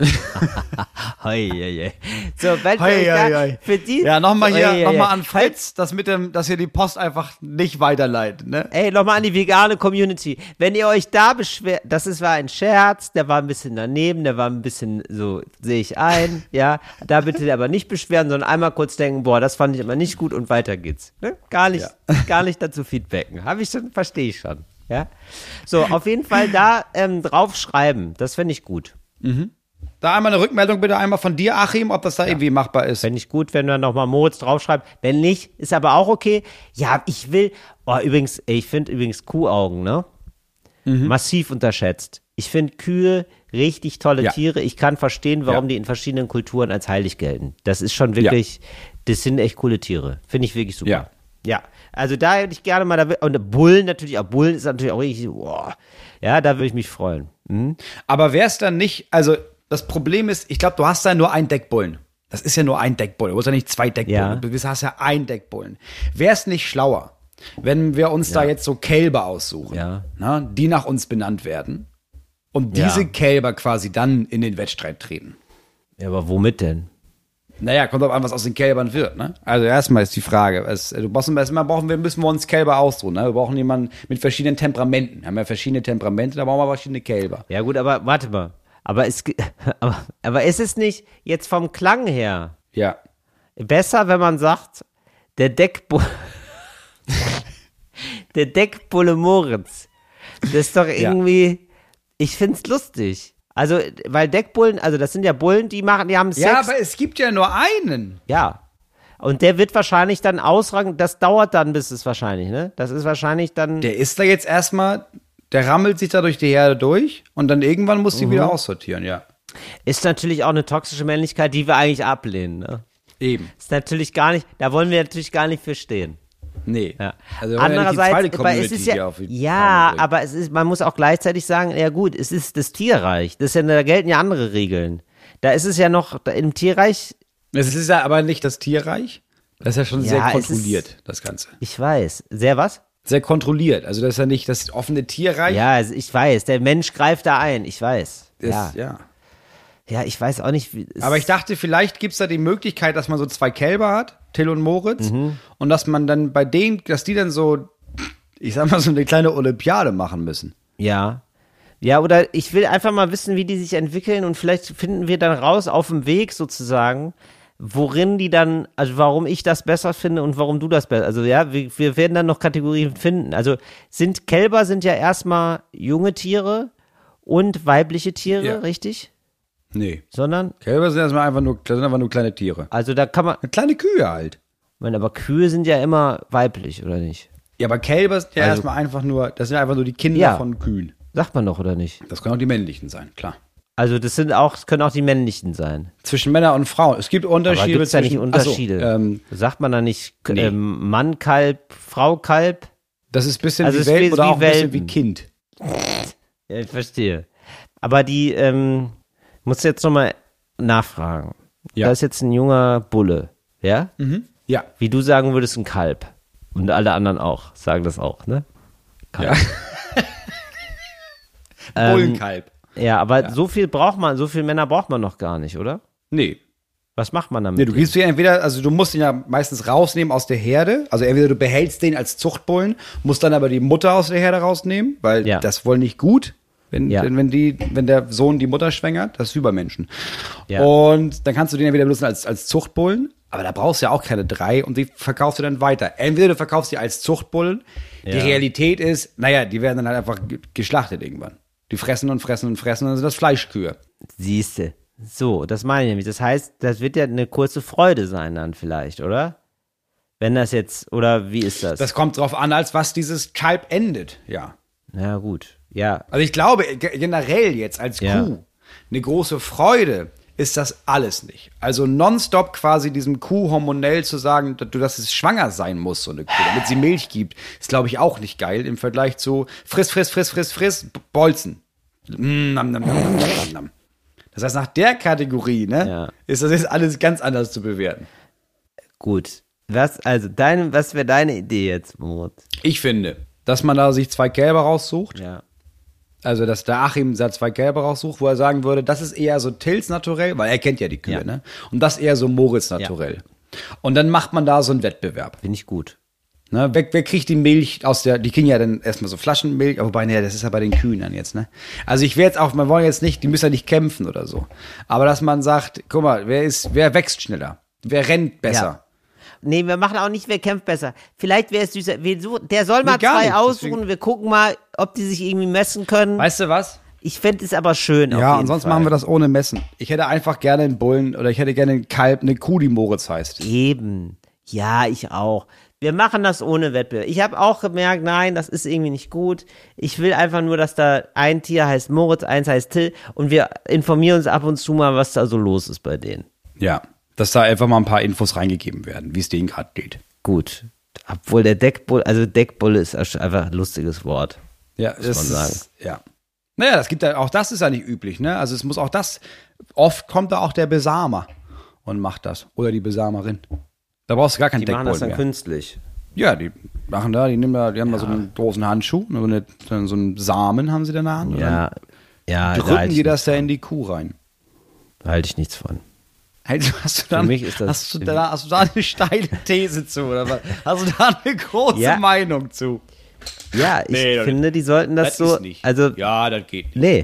S2: hei, hei, hei. So, weil
S3: hei, hei, hei.
S2: für die.
S3: Ja, nochmal hier,
S2: hei, hei,
S3: nochmal
S2: hei.
S3: an Fritz, dass mit dem, dass hier die Post einfach nicht weiterleitet, ne?
S2: Ey, nochmal an die vegane Community. Wenn ihr euch da beschwert, das ist, war ein Scherz, der war ein bisschen daneben, der war ein bisschen so, sehe ich ein, ja. Da bitte aber nicht beschweren, sondern einmal kurz denken, boah, das fand ich immer nicht gut und weiter geht's. Ne? Gar nicht, ja. gar nicht dazu feedbacken. Habe ich schon, verstehe ich schon, ja. So, auf jeden Fall da ähm, drauf schreiben, das fände ich gut.
S3: Mhm. Da einmal eine Rückmeldung bitte einmal von dir, Achim, ob das da ja. irgendwie machbar ist.
S2: Fände ich gut, wenn du dann nochmal Moritz draufschreibst. Wenn nicht, ist aber auch okay. Ja, ich will, oh, übrigens, ich finde übrigens Kuhaugen, ne? Mhm. Massiv unterschätzt. Ich finde Kühe richtig tolle ja. Tiere. Ich kann verstehen, warum ja. die in verschiedenen Kulturen als heilig gelten. Das ist schon wirklich, ja. das sind echt coole Tiere. Finde ich wirklich super.
S3: Ja.
S2: Ja, also da hätte ich gerne mal, da, und Bullen natürlich, auch Bullen ist natürlich auch richtig, boah, ja, da würde ich mich freuen. Mhm.
S3: Aber wäre es dann nicht, also das Problem ist, ich glaube, du hast da nur einen Deckbullen. Das ist ja nur ein Deckbullen, du hast ja nicht zwei Deckbullen,
S2: ja.
S3: du hast ja einen Deckbullen. Wäre es nicht schlauer, wenn wir uns ja. da jetzt so Kälber aussuchen,
S2: ja.
S3: na, die nach uns benannt werden und diese
S2: ja.
S3: Kälber quasi dann in den Wettstreit treten?
S2: Ja, aber womit denn?
S3: Naja, kommt drauf an, was aus den Kälbern wird, ne? Also erstmal ist die Frage, es, du brauchst erstmal brauchen wir, müssen wir uns Kälber aussuchen, ne? Wir brauchen jemanden mit verschiedenen Temperamenten. Wir haben ja verschiedene Temperamente, da brauchen wir verschiedene Kälber.
S2: Ja gut, aber warte mal. Aber es, aber, aber ist es nicht jetzt vom Klang her
S3: ja.
S2: besser, wenn man sagt, der Deckbulle, der Deckbulle Moritz, das ist doch irgendwie, ja. ich find's lustig. Also, weil Deckbullen, also das sind ja Bullen, die machen, die haben Sex.
S3: Ja, aber es gibt ja nur einen.
S2: Ja. Und der wird wahrscheinlich dann ausragen, das dauert dann, bis es wahrscheinlich, ne? Das ist wahrscheinlich dann.
S3: Der ist da jetzt erstmal, der rammelt sich da durch die Herde durch und dann irgendwann muss die mhm. wieder aussortieren, ja.
S2: Ist natürlich auch eine toxische Männlichkeit, die wir eigentlich ablehnen, ne?
S3: Eben.
S2: Ist natürlich gar nicht, da wollen wir natürlich gar nicht für stehen.
S3: Nee.
S2: Ja.
S3: Also
S2: andererseits,
S3: ja
S2: aber es ist ja, ja, aber es ist, man muss auch gleichzeitig sagen, ja gut, es ist das Tierreich. Das ist ja, da gelten ja andere Regeln. Da ist es ja noch, im Tierreich.
S3: Es ist ja aber nicht das Tierreich. Das ist ja schon
S2: ja,
S3: sehr kontrolliert,
S2: ist,
S3: das Ganze.
S2: Ich weiß. Sehr was?
S3: Sehr kontrolliert. Also das ist ja nicht das offene Tierreich.
S2: Ja, also ich weiß. Der Mensch greift da ein. Ich weiß.
S3: Das,
S2: ja.
S3: ja.
S2: Ja, ich weiß auch nicht, wie.
S3: Aber ich dachte, vielleicht gibt es da die Möglichkeit, dass man so zwei Kälber hat, Till und Moritz, mhm. und dass man dann bei denen, dass die dann so, ich sag mal, so eine kleine Olympiade machen müssen.
S2: Ja. Ja, oder ich will einfach mal wissen, wie die sich entwickeln und vielleicht finden wir dann raus auf dem Weg sozusagen, worin die dann, also warum ich das besser finde und warum du das besser, also ja, wir, wir werden dann noch Kategorien finden. Also sind Kälber sind ja erstmal junge Tiere und weibliche Tiere, ja. richtig?
S3: Nee.
S2: Sondern?
S3: Kälber sind erstmal einfach nur, das sind einfach nur kleine Tiere.
S2: Also da kann man.
S3: Kleine Kühe halt.
S2: Ich meine, aber Kühe sind ja immer weiblich, oder nicht?
S3: Ja, aber Kälber sind ja also, erstmal einfach nur, das sind einfach nur die Kinder ja, von Kühen.
S2: Sagt man doch, oder nicht?
S3: Das können auch die männlichen sein, klar.
S2: Also das sind auch, das können auch die männlichen sein.
S3: Zwischen Männern und Frauen. Es gibt Unterschiede.
S2: Aber gibt's ja nicht
S3: zwischen,
S2: Unterschiede.
S3: So, ähm,
S2: sagt man da nicht
S3: nee.
S2: ähm, Mann, Kalb, Frau, Kalb?
S3: Das ist ein bisschen
S2: also
S3: wie Welpen oder
S2: wie
S3: auch ein
S2: Welpen.
S3: bisschen wie Kind.
S2: Ja, ich verstehe. Aber die, ähm, muss jetzt nochmal nachfragen. Ja. Da ist jetzt ein junger Bulle, ja?
S3: Mhm. Ja.
S2: Wie du sagen würdest, ein Kalb. Und alle anderen auch, sagen das auch, ne? Kalb.
S3: Ja. Bullenkalb.
S2: Ähm, ja, aber
S3: ja.
S2: so viel braucht man, so viele Männer braucht man noch gar nicht, oder?
S3: Nee.
S2: Was macht man damit?
S3: Nee, du kriegst ja entweder, also du musst ihn ja meistens rausnehmen aus der Herde. Also entweder du behältst den als Zuchtbullen, musst dann aber die Mutter aus der Herde rausnehmen, weil
S2: ja.
S3: das wohl nicht gut. Wenn,
S2: ja.
S3: wenn, die, wenn der Sohn die Mutter schwängert, das ist Übermenschen. Ja. Und dann kannst du den ja wieder benutzen als, als Zuchtbullen, aber da brauchst du ja auch keine drei und die verkaufst du dann weiter. Entweder du verkaufst die als Zuchtbullen, ja. die Realität ist, naja, die werden dann halt einfach geschlachtet irgendwann. Die fressen und fressen und fressen und dann sind das Fleischkühe.
S2: Siehste. So, das meine ich nämlich. Das heißt, das wird ja eine kurze Freude sein dann vielleicht, oder? Wenn das jetzt, oder wie ist das?
S3: Das kommt drauf an, als was dieses Kalb endet, ja.
S2: Na gut, ja.
S3: Also ich glaube, ge- generell jetzt als
S2: Ja.
S3: Kuh, eine große Freude ist das alles nicht. Also nonstop quasi diesem Kuh hormonell zu sagen, dass du, dass es schwanger sein muss, so eine Kuh, damit sie Milch gibt, ist, glaube ich, auch nicht geil im Vergleich zu friss, friss, friss, friss, friss, B- Bolzen. Mm, nam, nam, nam, nam, nam, nam. Das heißt, nach der Kategorie, ne,
S2: Ja.
S3: ist das jetzt alles ganz anders zu bewerten.
S2: Gut. Was, also deine, was wäre deine Idee jetzt, Moritz?
S3: Ich finde, dass man da sich zwei Kälber raussucht,
S2: Ja.
S3: also dass der Achim da zwei Kälber raussucht, wo er sagen würde, das ist eher so Tills naturell, weil er kennt ja die Kühe,
S2: Ja.
S3: ne? Und das eher so Moritz naturell. Und dann macht man da so einen Wettbewerb.
S2: Finde ich gut.
S3: Ne? Wer, wer kriegt die Milch aus der, die kriegen ja dann erstmal so Flaschenmilch, aber wobei, ne, das ist ja bei den Kühen dann jetzt, ne? Also ich will jetzt auch, wir wollen jetzt nicht, die müssen ja nicht kämpfen oder so. Aber dass man sagt, guck mal, wer ist, wer wächst schneller? Wer rennt besser?
S2: Ja. Nee, wir machen auch nicht, wer kämpft besser. Vielleicht wäre es süßer. Wir so, der soll mal
S3: Nee, gar
S2: zwei
S3: nicht,
S2: aussuchen.
S3: deswegen-
S2: Wir gucken mal, ob die sich irgendwie messen können.
S3: Weißt du was?
S2: Ich fände es aber schön. auf
S3: Ja,
S2: jeden
S3: und sonst
S2: Fall.
S3: machen wir das ohne Messen. Ich hätte einfach gerne einen Bullen oder ich hätte gerne einen Kalb, eine Kuh, die Moritz heißt.
S2: Eben. Ja, ich auch. Wir machen das ohne Wettbewerb. Ich habe auch gemerkt, nein, das ist irgendwie nicht gut. Ich will einfach nur, dass da ein Tier heißt Moritz, eins heißt Till und wir informieren uns ab und zu mal, was da so los ist bei denen.
S3: Ja, dass da einfach mal ein paar Infos reingegeben werden, wie es denen gerade geht.
S2: Gut. Obwohl der Deckbulle, also Deckbulle ist einfach ein lustiges Wort.
S3: Ja,
S2: Muss man sagen.
S3: Ist, ja. Naja, das gibt ja, auch das ist ja nicht üblich, ne? Also es muss auch das, oft kommt da auch der Besamer und macht das. Oder die Besamerin. Da brauchst du gar keinen
S2: Die machen das
S3: Deckbullen
S2: dann
S3: mehr.
S2: künstlich.
S3: Ja, die machen da, die nehmen da, die haben da so einen großen Handschuh, so, eine, so einen Samen haben sie da in der Hand. und
S2: Ja, ja,
S3: dann
S2: da
S3: drücken
S2: halte
S3: die
S2: ich,
S3: das da in die Kuh rein.
S2: da halte ich nichts von.
S3: Also hast du dann,
S2: mich ist das-
S3: hast, du da, hast du da eine steile These zu, oder was? Hast du da eine große
S2: Ja.
S3: Meinung zu?
S2: Ja, ich
S3: Nee, das-
S2: finde, die sollten das, so,
S3: ist nicht.
S2: also,
S3: Ja, das geht nicht.
S2: nee.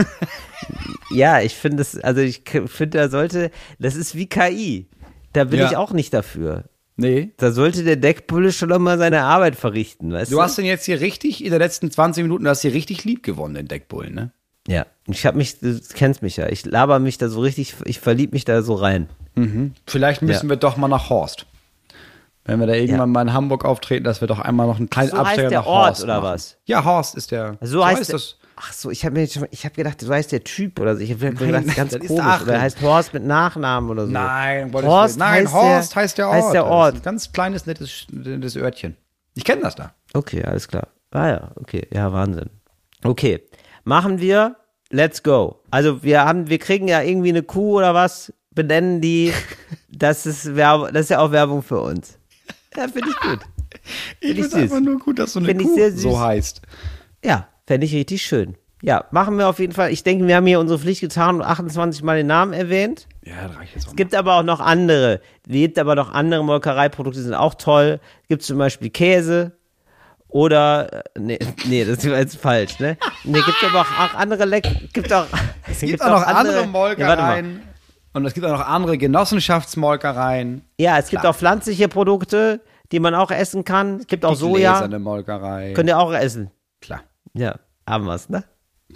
S2: Ja, ich finde es, also ich k- finde, da sollte, das ist wie K I. Da bin
S3: Ja.
S2: ich auch nicht dafür.
S3: Nee.
S2: Da sollte der Deckbulle schon noch mal seine Arbeit verrichten, weißt du?
S3: Du hast den jetzt hier richtig, in den letzten zwanzig Minuten, du hast hier richtig lieb gewonnen, den Deckbullen, ne?
S2: Ja, ich habe mich, du kennst mich ja, ich laber mich da so richtig, ich verlieb mich da so rein.
S3: Vielleicht müssen
S2: Ja.
S3: wir doch mal nach Horst. Wenn wir da irgendwann
S2: Ja.
S3: mal in Hamburg auftreten, dass wir doch einmal noch einen kleinen
S2: So heißt
S3: Abstecher
S2: der
S3: nach
S2: Ort,
S3: Horst
S2: oder
S3: machen.
S2: was?
S3: Ja, Horst ist der.
S2: So heißt
S3: ist
S2: der,
S3: das.
S2: ach so, ich habe mir jetzt schon, ich habe gedacht, du heißt der Typ oder so. Ich habe mir
S3: Nein,
S2: gedacht, ganz
S3: das ist
S2: komisch.
S3: Aachen.
S2: Oder er heißt Horst mit Nachnamen oder so.
S3: Nein, um Gottes
S2: Horst
S3: Willen. Nein,
S2: heißt
S3: Horst
S2: der,
S3: heißt der Ort.
S2: Heißt der
S3: Das
S2: Ort.
S3: ist ein ganz kleines, nettes, nettes Örtchen. Ich kenne das da.
S2: Okay, alles klar. Ah ja, okay, ja, Wahnsinn. Okay, machen wir, let's go. Also wir haben, wir kriegen ja irgendwie eine Kuh oder was, benennen die, das ist Werbung, das ist ja auch Werbung für uns. Ja, finde ich gut.
S3: Ich
S2: ich
S3: finde es
S2: süß.
S3: einfach nur gut, dass so eine
S2: Find ich
S3: Kuh
S2: sehr süß.
S3: so heißt.
S2: Ja, fände ich richtig schön. Ja, machen wir auf jeden Fall. Ich denke, wir haben hier unsere Pflicht getan und achtundzwanzig Mal den Namen erwähnt.
S3: Ja, das reicht jetzt auch
S2: Es gibt aber auch noch andere. Es gibt aber noch andere Molkereiprodukte, die sind auch toll. Es gibt zum Beispiel Käse oder, äh, nee, nee, das ist jetzt falsch, ne? Nee, gibt aber auch, auch andere Leck, gibt auch,
S3: Es gibt auch noch andere Molkereien. Und es gibt auch noch andere Genossenschaftsmolkereien.
S2: Ja, es gibt auch pflanzliche Produkte, die man auch essen kann. Es gibt auch
S3: Die
S2: Soja.
S3: gläserne Molkerei.
S2: Könnt ihr auch essen.
S3: Klar.
S2: Ja, haben wir's, ne?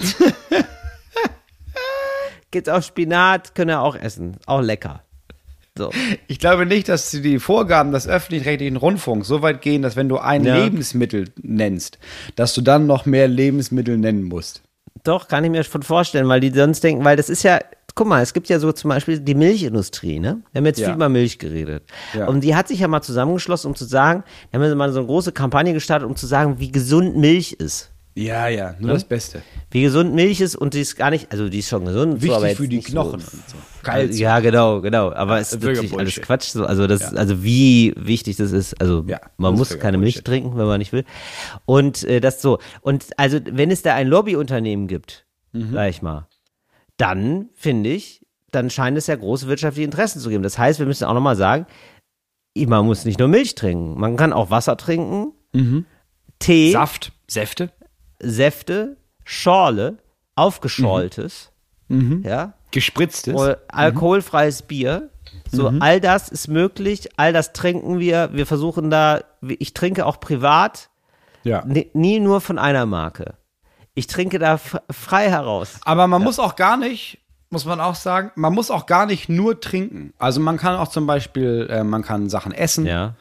S2: Gibt auch Spinat, könnt ihr auch essen. Auch lecker. So.
S3: Ich glaube nicht, dass die Vorgaben des öffentlich-rechtlichen Rundfunks so weit gehen, dass wenn du ein
S2: Ja.
S3: Lebensmittel nennst, dass du dann noch mehr Lebensmittel nennen musst.
S2: Doch, kann ich mir schon vorstellen, weil die sonst denken, weil das ist ja, guck mal, es gibt ja so zum Beispiel die Milchindustrie, ne? Wir haben jetzt
S3: Ja.
S2: viel über Milch geredet.
S3: Ja.
S2: Und die hat sich ja mal zusammengeschlossen, um zu sagen, die haben ja mal so eine große Kampagne gestartet, um zu sagen, wie gesund Milch ist.
S3: Ja, ja, nur das Beste.
S2: Wie gesund Milch ist und die ist gar nicht, also die ist schon gesund.
S3: Wichtig
S2: so, aber jetzt
S3: für die
S2: nicht
S3: Knochen.
S2: So,
S3: und so. Kalzium.
S2: ja, genau, genau. Aber es ist
S3: völliger
S2: natürlich alles
S3: Bullshit.
S2: Quatsch. So. Also das,
S3: Ja.
S2: also wie wichtig das ist. Also
S3: Ja,
S2: man
S3: das ist
S2: muss
S3: völliger
S2: keine Milch
S3: Bullshit.
S2: trinken, wenn man nicht will. Und äh, das so. Und also wenn es da ein Lobbyunternehmen gibt,
S3: Mhm.
S2: sag ich mal, dann finde ich, dann scheint es ja große wirtschaftliche Interessen zu geben. Das heißt, wir müssen auch nochmal sagen, man muss nicht nur Milch trinken, man kann auch Wasser trinken, Tee,
S3: Saft, Säfte.
S2: Säfte, Schorle, aufgeschorltes, ja,
S3: Gespritztes.
S2: oder alkoholfreies Bier. So, all das ist möglich, all das trinken wir. Wir versuchen da, ich trinke auch privat,
S3: Ja.
S2: n- nie nur von einer Marke. Ich trinke da f- frei heraus.
S3: Aber man muss auch gar nicht, muss man auch sagen, man muss auch gar nicht nur trinken. Also man kann auch zum Beispiel, äh, man kann Sachen essen.
S2: Ja.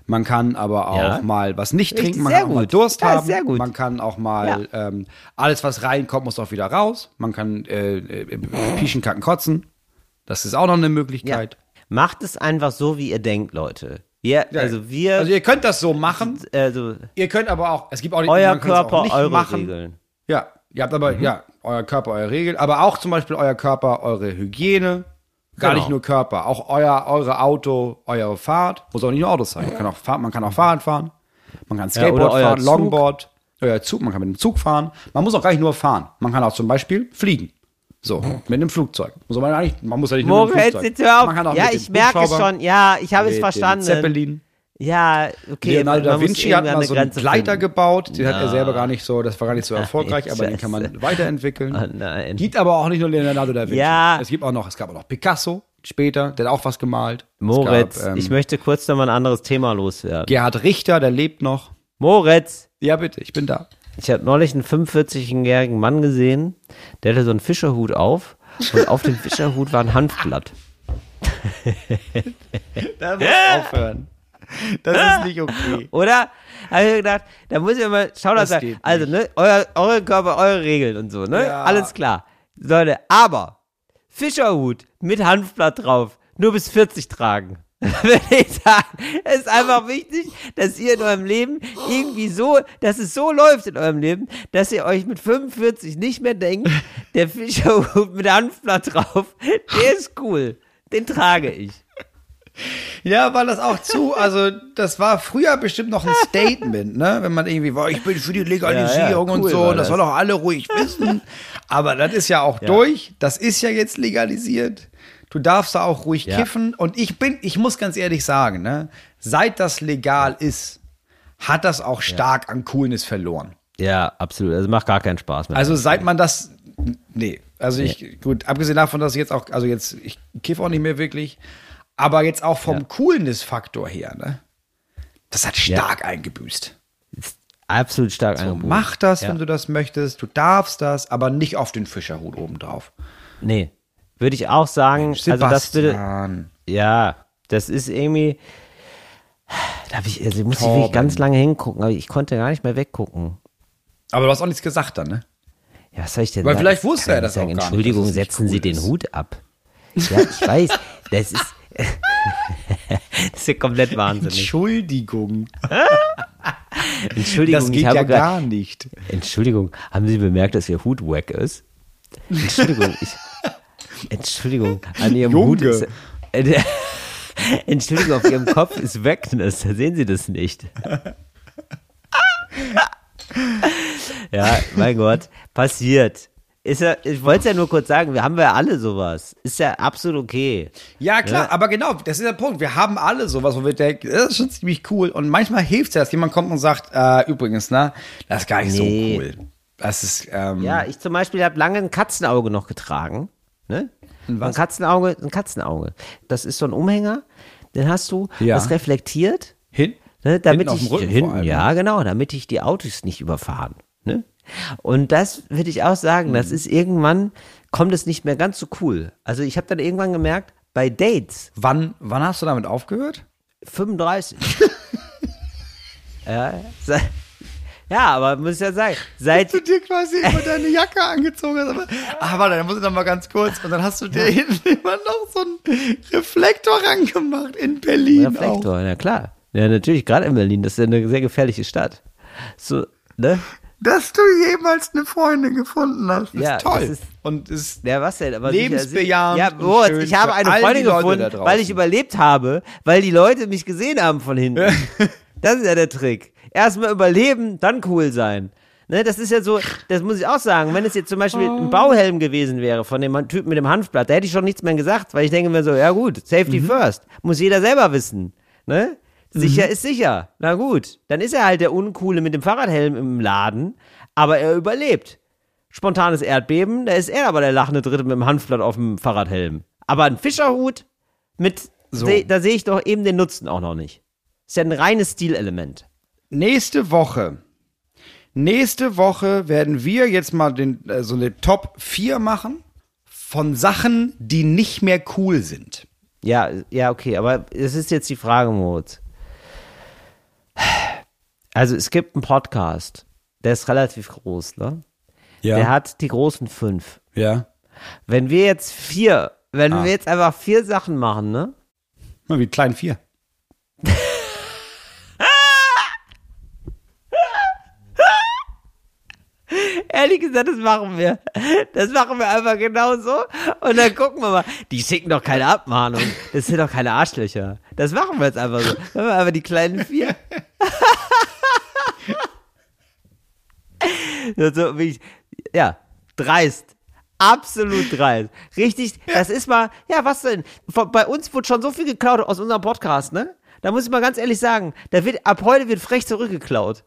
S3: Man kann aber auch
S2: Ja.
S3: mal was nicht
S2: Richtig,
S3: trinken, man
S2: sehr
S3: kann auch mal
S2: gut.
S3: Durst
S2: Ja, ist
S3: haben,
S2: sehr gut.
S3: man kann auch mal ähm, alles, was reinkommt, muss auch wieder raus. Man kann äh, äh, pieschen, kacken, kotzen. Das ist auch noch eine Möglichkeit.
S2: Macht es einfach so, wie ihr denkt, Leute. Wir,
S3: Ja.
S2: also wir,
S3: Also ihr könnt das so machen.
S2: also
S3: Ihr könnt aber auch, es gibt auch nicht,
S2: euer
S3: man kann es auch
S2: Körper,
S3: nicht
S2: eure
S3: machen.
S2: Regeln.
S3: Ja, ihr habt aber, ja, euer Körper, eure Regeln, aber auch zum Beispiel euer Körper, eure Hygiene. Gar
S2: Genau.
S3: nicht nur Körper, auch euer, eure Auto, eure Fahrt. Muss auch nicht nur Autos sein. Man kann auch, Fahr- man kann auch Fahrrad fahren. Man kann Skateboard
S2: oder euer
S3: fahren,
S2: Zug.
S3: Longboard. Euer Zug, man kann mit dem Zug fahren. Man muss auch gar nicht nur fahren. Man kann auch zum Beispiel fliegen. So, mit einem Flugzeug. Muss man, eigentlich, man muss ja nicht nur mit dem
S2: Moritz,
S3: Flugzeug.
S2: jetzt hör auf.
S3: Man kann auch
S2: Ja,
S3: mit dem
S2: ich merke
S3: Hubschrauber,
S2: schon. Ja, ich habe es
S3: mit dem
S2: verstanden.
S3: Zeppelin.
S2: Ja, okay.
S3: Leonardo da
S2: man muss
S3: Vinci hat
S2: irgendwann
S3: mal
S2: eine
S3: so einen
S2: Grenze
S3: Gleiter
S2: finden.
S3: gebaut. Den hat er
S2: Na.
S3: selber gar nicht so, das war gar nicht so erfolgreich,
S2: Nein,
S3: aber den kann man
S2: Scheiße.
S3: weiterentwickeln.
S2: Oh nein.
S3: Gibt aber auch nicht nur Leonardo da Vinci.
S2: Ja.
S3: Es gibt auch noch, es gab auch noch Picasso später, der hat auch was gemalt.
S2: Moritz,
S3: es gab, ähm,
S2: ich möchte kurz noch mal ein anderes Thema loswerden.
S3: Gerhard Richter, der lebt noch.
S2: Moritz,
S3: Ja, bitte, ich bin da.
S2: ich habe neulich einen fünfundvierzigjährigen Mann gesehen, der hatte so einen Fischerhut auf und auf dem Fischerhut war ein Hanfblatt.
S3: Da muss aufhören. Das ist nicht okay.
S2: Oder? Habe ich mir gedacht, da muss ich mal, schau das
S3: Das
S2: an.
S3: geht
S2: Also, ne, euer, eure Körper, eure Regeln und so, ne?
S3: Ja.
S2: Alles klar. Leute, aber Fischerhut mit Hanfblatt drauf, nur bis vierzig tragen. Würde ich sagen, es ist einfach wichtig, dass ihr in eurem Leben irgendwie so, dass es so läuft in eurem Leben, dass ihr euch mit fünfundvierzig nicht mehr denkt, der Fischerhut mit Hanfblatt drauf, der ist cool. Den trage ich.
S3: Ja, weil das auch zu, also das war früher bestimmt noch ein Statement, ne? Wenn man irgendwie war, ich bin für die Legalisierung
S2: Ja, ja,
S3: und
S2: cool
S3: so,
S2: war
S3: das
S2: das.
S3: sollen auch alle ruhig wissen. Aber das ist ja auch durch, das ist ja jetzt legalisiert. Du darfst da auch ruhig
S2: Ja.
S3: kiffen. Und ich bin, ich muss ganz ehrlich sagen, ne, seit das legal ist, hat das auch stark an Coolness verloren.
S2: Ja, absolut. Also macht gar keinen Spaß mehr.
S3: Also seit man das, nee, also ich, gut, abgesehen davon, dass ich jetzt auch, also jetzt, ich kiff auch nicht mehr wirklich, aber jetzt auch vom
S2: Ja.
S3: Coolness-Faktor her, ne, das hat stark eingebüßt.
S2: absolut stark
S3: So,
S2: angeboten.
S3: mach das,
S2: Ja.
S3: wenn du das möchtest, du darfst das, aber nicht auf den Fischerhut obendrauf.
S2: Nee, würde ich auch sagen, also das würde,
S3: Sebastian.
S2: ja, das ist irgendwie, da hab ich, also muss ich
S3: Torben.
S2: wirklich ganz lange hingucken, aber ich konnte gar nicht mehr weggucken.
S3: Aber du hast auch nichts gesagt dann, ne?
S2: Ja, was soll ich denn
S3: Weil
S2: sagen?
S3: vielleicht
S2: Kann
S3: wusste er
S2: ich
S3: das
S2: sagen,
S3: auch gar nicht,
S2: Entschuldigung,
S3: dass es nicht
S2: setzen
S3: cool
S2: Sie den
S3: ist.
S2: Hut ab. Ja, ich weiß, das ist, das ist ja komplett wahnsinnig.
S3: Entschuldigung.
S2: Entschuldigung,
S3: Das
S2: ich
S3: geht
S2: habe
S3: ja
S2: gar,
S3: gar nicht.
S2: Entschuldigung, haben Sie bemerkt, dass Ihr Hut wack ist? Entschuldigung, ich, Entschuldigung, an Ihrem
S3: Junge.
S2: Hut ist, äh, der- Entschuldigung, auf Ihrem Kopf ist Wackness, sehen Sie das nicht? Ja, mein Gott, passiert. Ist ja, ich wollte es ja nur kurz sagen, wir haben ja alle sowas. Ist ja absolut okay.
S3: Ja, klar,
S2: Ja.
S3: aber genau, das ist der Punkt. Wir haben alle sowas, wo wir denken, das ist schon ziemlich cool. Und manchmal hilft es ja, dass jemand kommt und sagt, äh, übrigens, ne, das ist gar nicht
S2: Nee.
S3: so cool. Das ist, ähm,
S2: Ja, ich zum Beispiel habe lange ein Katzenauge noch getragen. Ne? Ein Katzenauge, ein Katzenauge. Das ist so ein Umhänger, den hast du,
S3: Ja.
S2: das reflektiert.
S3: hin.
S2: Ne, damit
S3: Hinten auf
S2: ich
S3: dem Rücken vor
S2: hinten,
S3: allem,
S2: ja genau, damit ich die Autos nicht überfahren. Ne? Und das würde ich auch sagen, das ist irgendwann, kommt es nicht mehr ganz so cool. Also ich habe dann irgendwann gemerkt, bei Dates,
S3: Wann, wann hast du damit aufgehört?
S2: fünfunddreißig. ja, se- ja, aber muss ich ja sagen, seit,
S3: Du dir quasi immer deine Jacke angezogen hast. Aber, ah, warte, dann muss ich noch mal ganz kurz. Und dann hast du dir hinten immer noch so einen Reflektor rangemacht in Berlin.
S2: Reflektor, na klar. Ja, natürlich, gerade in Berlin, das ist ja eine sehr gefährliche Stadt. So, ne?
S3: Auch. Dass du jemals eine Freundin gefunden hast, ist
S2: Ja,
S3: toll.
S2: das ist-
S3: und ist
S2: Ja, was denn? Aber
S3: Lebensbejahend
S2: Ja,
S3: und
S2: Moritz,
S3: schön
S2: ich habe
S3: für
S2: eine
S3: all
S2: Freundin
S3: die Leute
S2: gefunden,
S3: da draußen.
S2: weil ich überlebt habe, weil die Leute mich gesehen haben von hinten. Das ist ja der Trick. Erstmal überleben, dann cool sein. Ne, das ist ja so, das muss ich auch sagen, wenn es jetzt zum Beispiel ein Bauhelm gewesen wäre von dem Typen mit dem Hanfblatt, da hätte ich schon nichts mehr gesagt, weil ich denke mir so, ja gut, Safety first, muss jeder selber wissen. Ne? Sicher ist sicher. Na gut, dann ist er halt der Uncoole mit dem Fahrradhelm im Laden, aber er überlebt. Spontanes Erdbeben, da ist er aber der lachende Dritte mit dem Hanfblatt auf dem Fahrradhelm. Aber ein Fischerhut mit,
S3: So.
S2: seh, da sehe ich doch eben den Nutzen auch noch nicht. Ist ja ein reines Stilelement.
S3: nächste Woche. Nächste Woche werden wir jetzt mal den, äh, so eine Top vier machen von Sachen, die nicht mehr cool sind.
S2: Ja, ja, okay, aber es ist jetzt die Frage, Moritz. Also es gibt einen Podcast, der ist relativ groß, ne?
S3: Ja.
S2: Der hat die großen fünf.
S3: Ja.
S2: Wenn wir jetzt vier, wenn
S3: Ah.
S2: wir jetzt einfach vier Sachen machen, ne?
S3: Mal wie klein vier.
S2: Ehrlich gesagt, das machen wir. Das machen wir einfach genau so. Und dann gucken wir mal. Die schicken doch keine Abmahnung. Das sind doch keine Arschlöcher. Das machen wir jetzt einfach so. Dann haben wir einfach die kleinen vier. so, wie ich, ja, dreist. Absolut dreist. Richtig, das ist mal, ja, was denn? Von, bei uns wird schon so viel geklaut aus unserem Podcast, ne? Da muss ich mal ganz ehrlich sagen, da wird, ab heute wird frech zurückgeklaut.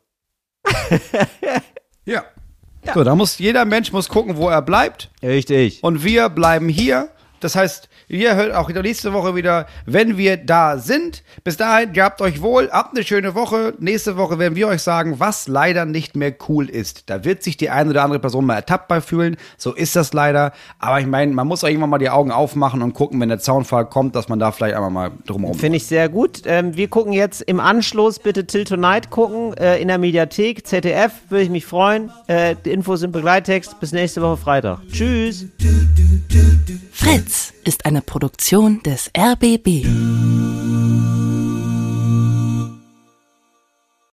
S3: Ja. Ja. So, da muss jeder Mensch muss gucken, wo er bleibt.
S2: Richtig.
S3: Und wir bleiben hier. Das heißt, ihr hört auch wieder nächste Woche wieder, wenn wir da sind. Bis dahin, gehabt euch wohl, habt eine schöne Woche. Nächste Woche werden wir euch sagen, was leider nicht mehr cool ist. Da wird sich die eine oder andere Person mal ertappt bei fühlen. So ist das leider. Aber ich meine, man muss auch irgendwann mal die Augen aufmachen und gucken, wenn der Zaunfall kommt, dass man da vielleicht einmal mal drumherum.
S2: Finde ich sehr gut. Ähm, wir gucken jetzt im Anschluss bitte Till Tonight gucken, äh, in der Mediathek, Z D F, würde ich mich freuen. Äh, die Infos im Begleittext. Bis nächste Woche Freitag. Tschüss.
S1: Fritz ist eine Produktion des R B B.